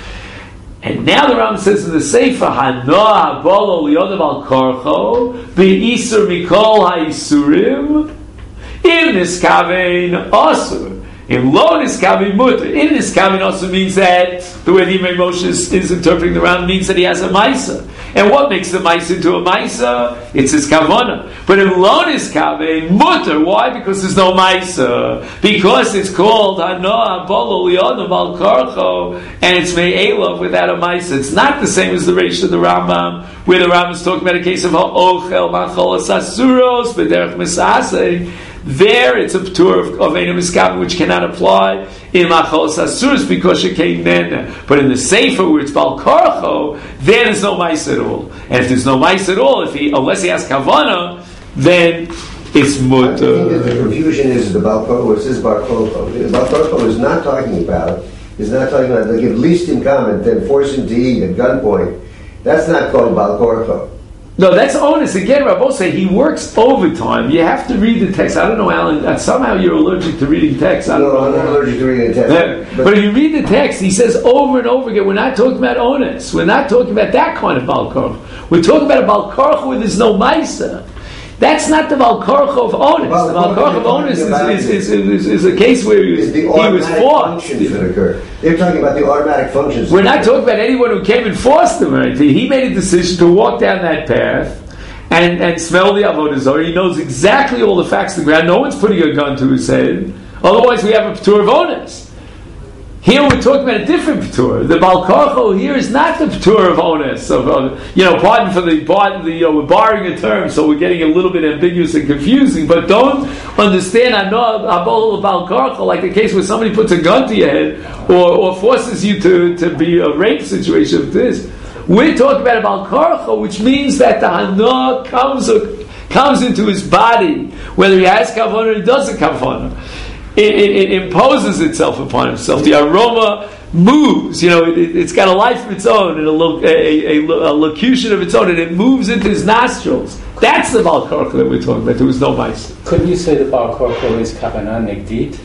And now the Rambam says in the Sefer, Hanoah Bolo Liyodav Al Karcho, Be'isur Mikol HaIsurim, In Niskaven Asur. In Lo Niskaven Mutter. In Niskaven Asur means that, the way the Imrei Moshe is, is interpreting the Rambam, means that he has a Maisa. And what makes the Maisa into a Maisa? It's his Kavanah. But in Lo Niskaven Mutter, why? Because there's no Maisa. Because it's called Hanoah Bolo Liyodav Al Karcho, and it's Me'elav without a Maisa. It's not the same as the Reish of the Rambam, where the Rambam is talking about a case of Ha'ochel Macholos Asuros, B'derech Misaseh. There, it's a tour of, of Eino Miskaven, which cannot apply in Macholos Asuros because it came then. But in the Sefer, where it's Bal Karcho, then there's no mice at all. And if there's no mice at all, if he unless he has Kavanah, then it's I think that Mutter. the confusion is the Bal Karcho. It says Bal Karcho. The Bal Karcho is not talking about. Is not talking about like at least in comment, then force him to eat at gunpoint. That's not called Bal Karcho. No, that's onus. Again, Rabbi say he works overtime. You have to read the text. I don't know, Alan. uh, Somehow you're allergic to reading text. I don't No, know. I'm not allergic to reading the text. Yeah. But, if you read the text, he says over and over again, we're not talking about onus. We're not talking about that kind of Bal Karch. We're talking about a Bal Karch where there's no Maisa. That's not the Valkorcha of Onus. Well, the Valkorcha of Onus is, is, is, is, is a case where he was, the he was automatic forced. functions that occur. They're talking about the automatic functions. We're not talking about anyone who came and forced him or anything. He made a decision to walk down that path and, and smell the Avodah Zarah. He knows exactly all the facts of the ground. No one's putting a gun to his head. Otherwise, we have a P'tur of Onus. Here we're talking about a different P'tur. The Baal Korcho here is not the P'tur of Onus. Of, uh, you know, pardon for the, pardon the, uh, we're borrowing a term, so we're getting a little bit ambiguous and confusing, but don't understand Abol Baal Korcho like the case where somebody puts a gun to your head or, or forces you to, to be a rape situation of this. We're talking about a Baal Korcho, which means that the Hana comes, uh, comes into his body, whether he has kavanah or he doesn't kavanah. It, it, it imposes itself upon himself. The aroma moves. You know, it, it, it's got a life of its own and a, lo, a, a, a locution of its own, and it moves into his nostrils. That's the Baal Korcho that we're talking about. There was no mice. Couldn't you say the Baal Korcho is kavanah negdit?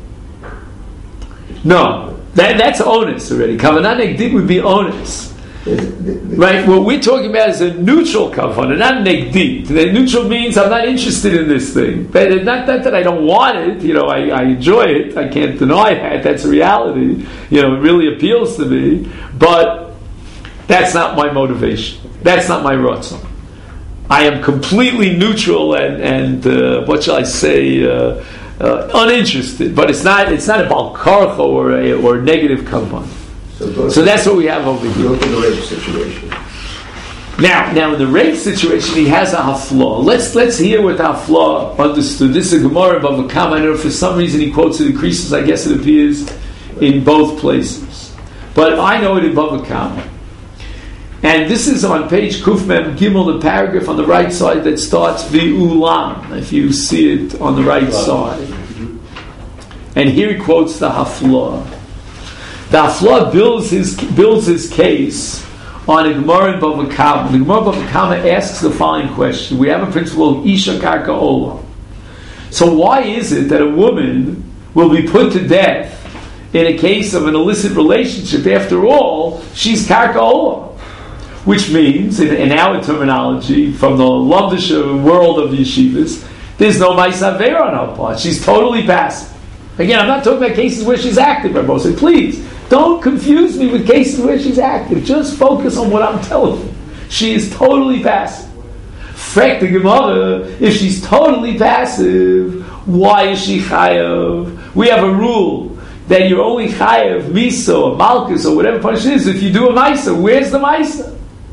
No, that, that's onus already. Kavanah negdit would be onus. Right? What we're talking about is a neutral kavanah, not negdit. The neutral means I'm not interested in this thing. But not, not that I don't want it. You know, I, I enjoy it. I can't deny that. That's a reality. You know, it really appeals to me. But that's not my motivation. That's not my ratzon. I am completely neutral and, and uh, what shall I say, uh, uh, uninterested. But it's not it's not a Baal Korcho or a or a negative kavanah. So, so that's what we have over here. Go to the rape situation. Now, now in the rape situation, he has a haflah. Let's let's hear what the haflah understood. This is a Gemara in Bava Kama. I know for some reason he quotes it in creases. I guess it appears in both places, but I know it in Bava Kama. And this is on page Kuf Mem Gimel, the paragraph on the right side that starts V'ulam. If you see it on the right side, and here he quotes the haflah. The Haflah builds his builds his case on a Gemara in Bava Kama. The Gemara in Bava Kama asks the following question. We have a principle of Isha Karka Olam. So why is it that a woman will be put to death in a case of an illicit relationship? After all, she's Karka Olam. Which means, in, in our terminology, from the Lamdisha world of yeshivas, there's no Ma'aseh Aveira on her part. She's totally passive. Again, I'm not talking about cases where she's active, Rabbi Moshe. Please, don't confuse me with cases where she's active. Just focus on what I'm telling you. She is totally passive. Frek the Gemara, if she's totally passive, why is she chayav? We have a rule that you're only chayav, misa, or malchus, or whatever punishment is, if you do a maisa. Where's the maisa?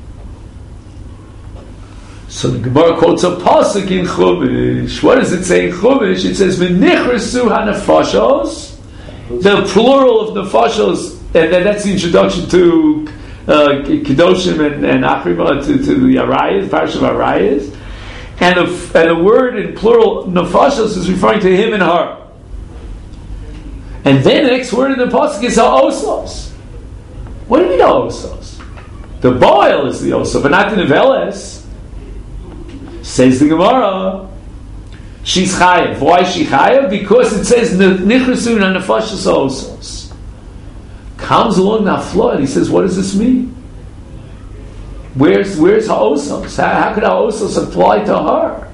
So the Gemara quotes a pasuk in Chumash. What does it say in Chumash? It says, "V'nichrasu hanafashos." The plural of nefashos, and then that's the introduction to uh, Kedoshim and, and Achrima, to, to the Arayas, Parsha of Arayas. And the, and the word in plural, nefashos, is referring to him and her. And then the next word in the pasuk is ha'osos. What do you mean ha'osos? The boil is the osos, but not the neveles. Says the Gemara, she's chayav. Why is she chayav? Because it says nichrasun hanafashos ha'osos. Comes along Nafla and he says, what does this mean? Where's where's ha'osos? How, how could ha'osos apply to her?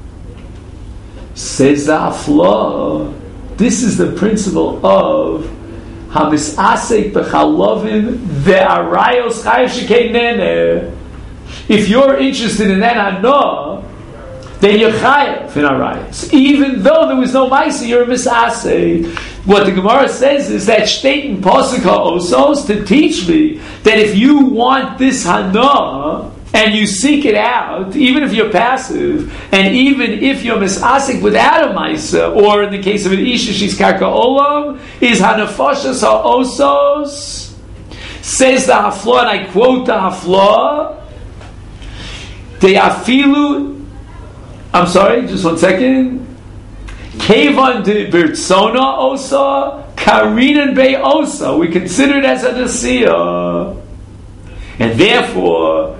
Says the Nafla, this is the principle of hamisasek b'chalovim ve'arayos chayav shekei nene. If you're interested in that hana, then you're chayav in arayos. Even though there was no ma'aseh, you're a misaseh. What the Gemara says is that shtein pasuk ha'osos to teach me that if you want this hana and you seek it out, even if you're passive, and even if you're misasek without a ma'aseh, or in the case of an isha she's karka olam, is hanafashas ha'osos. Says the Haflah, and I quote the Haflah. They afilu. I'm sorry, just one second. Kevan de Birtsona osa, Karinan Be osa. We consider it as a nasiya, and therefore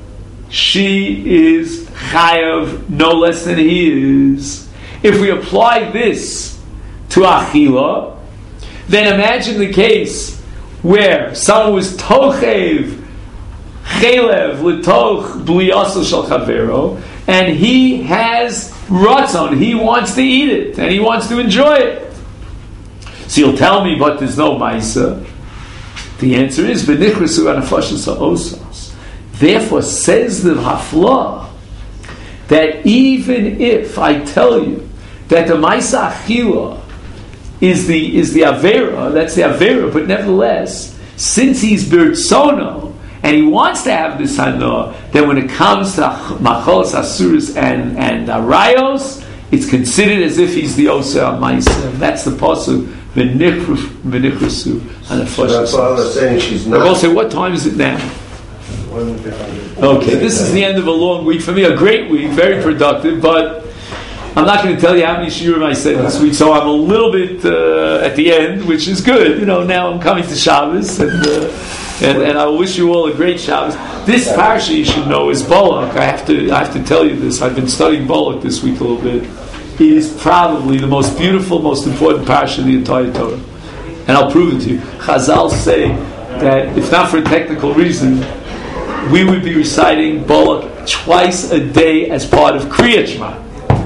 she is chayav no less than he is. If we apply this to achila, then imagine the case where someone was tochev chelev l'toch bliyasel shel chavero, and and he has ratzon, he wants to eat it, and he wants to enjoy it. So you'll tell me, but there's no Maisa. The answer is, B'nichrasu anafashas ha'osas. Therefore, says the Haflah, that even if I tell you that the Maisa Achila is the is the Avera, that's the Avera, but nevertheless, since he's Birtsono, and he wants to have this Hana, then when it comes to Machols, Asuris, and, and Arayos, it's considered as if he's the Osa Maisa. That's the Pasuk, V'nichrasu anafashas. That's why I was saying she's I will not. say, what time is it now? Okay, this is the end of a long week for me, a great week, very productive, but I'm not going to tell you how many shiurim I said this week, so I'm a little bit uh, at the end, which is good. You know, now I'm coming to Shabbos, and, uh, and and I wish you all a great Shabbos. This parsha, you should know, is Balak. I have to I have to tell you this. I've been studying Balak this week a little bit. It is probably the most beautiful, most important parsha in the entire Torah, and I'll prove it to you. Chazal say that if not for a technical reason, we would be reciting Balak twice a day as part of Kriyat Shema.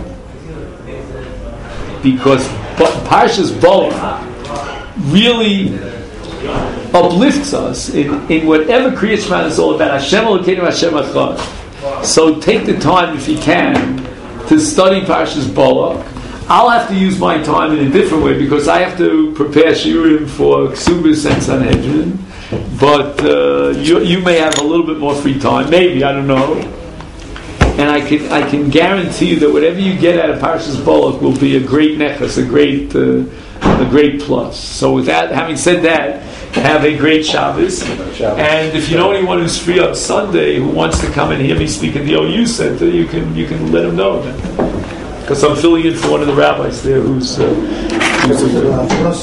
Because Parshas Balak really uplifts us in, in whatever Kriyat Shema is all about. Hashem Elokeinu Hashem Echad. So take the time, if you can, to study Parshas Balak. I'll have to use my time in a different way because I have to prepare shiurim for Ksubis and Sanhedrin. But uh, you, you may have a little bit more free time, maybe, I don't know. And I can I can guarantee you that whatever you get out of Parshas Balak will be a great nechas, a great uh, a great plus. So with that, having said that, have a great Shabbos. And if you know anyone who's free on Sunday who wants to come and hear me speak at the O U Center, you can you can let them know that. Because I'm filling in for one of the rabbis there who's uh, who's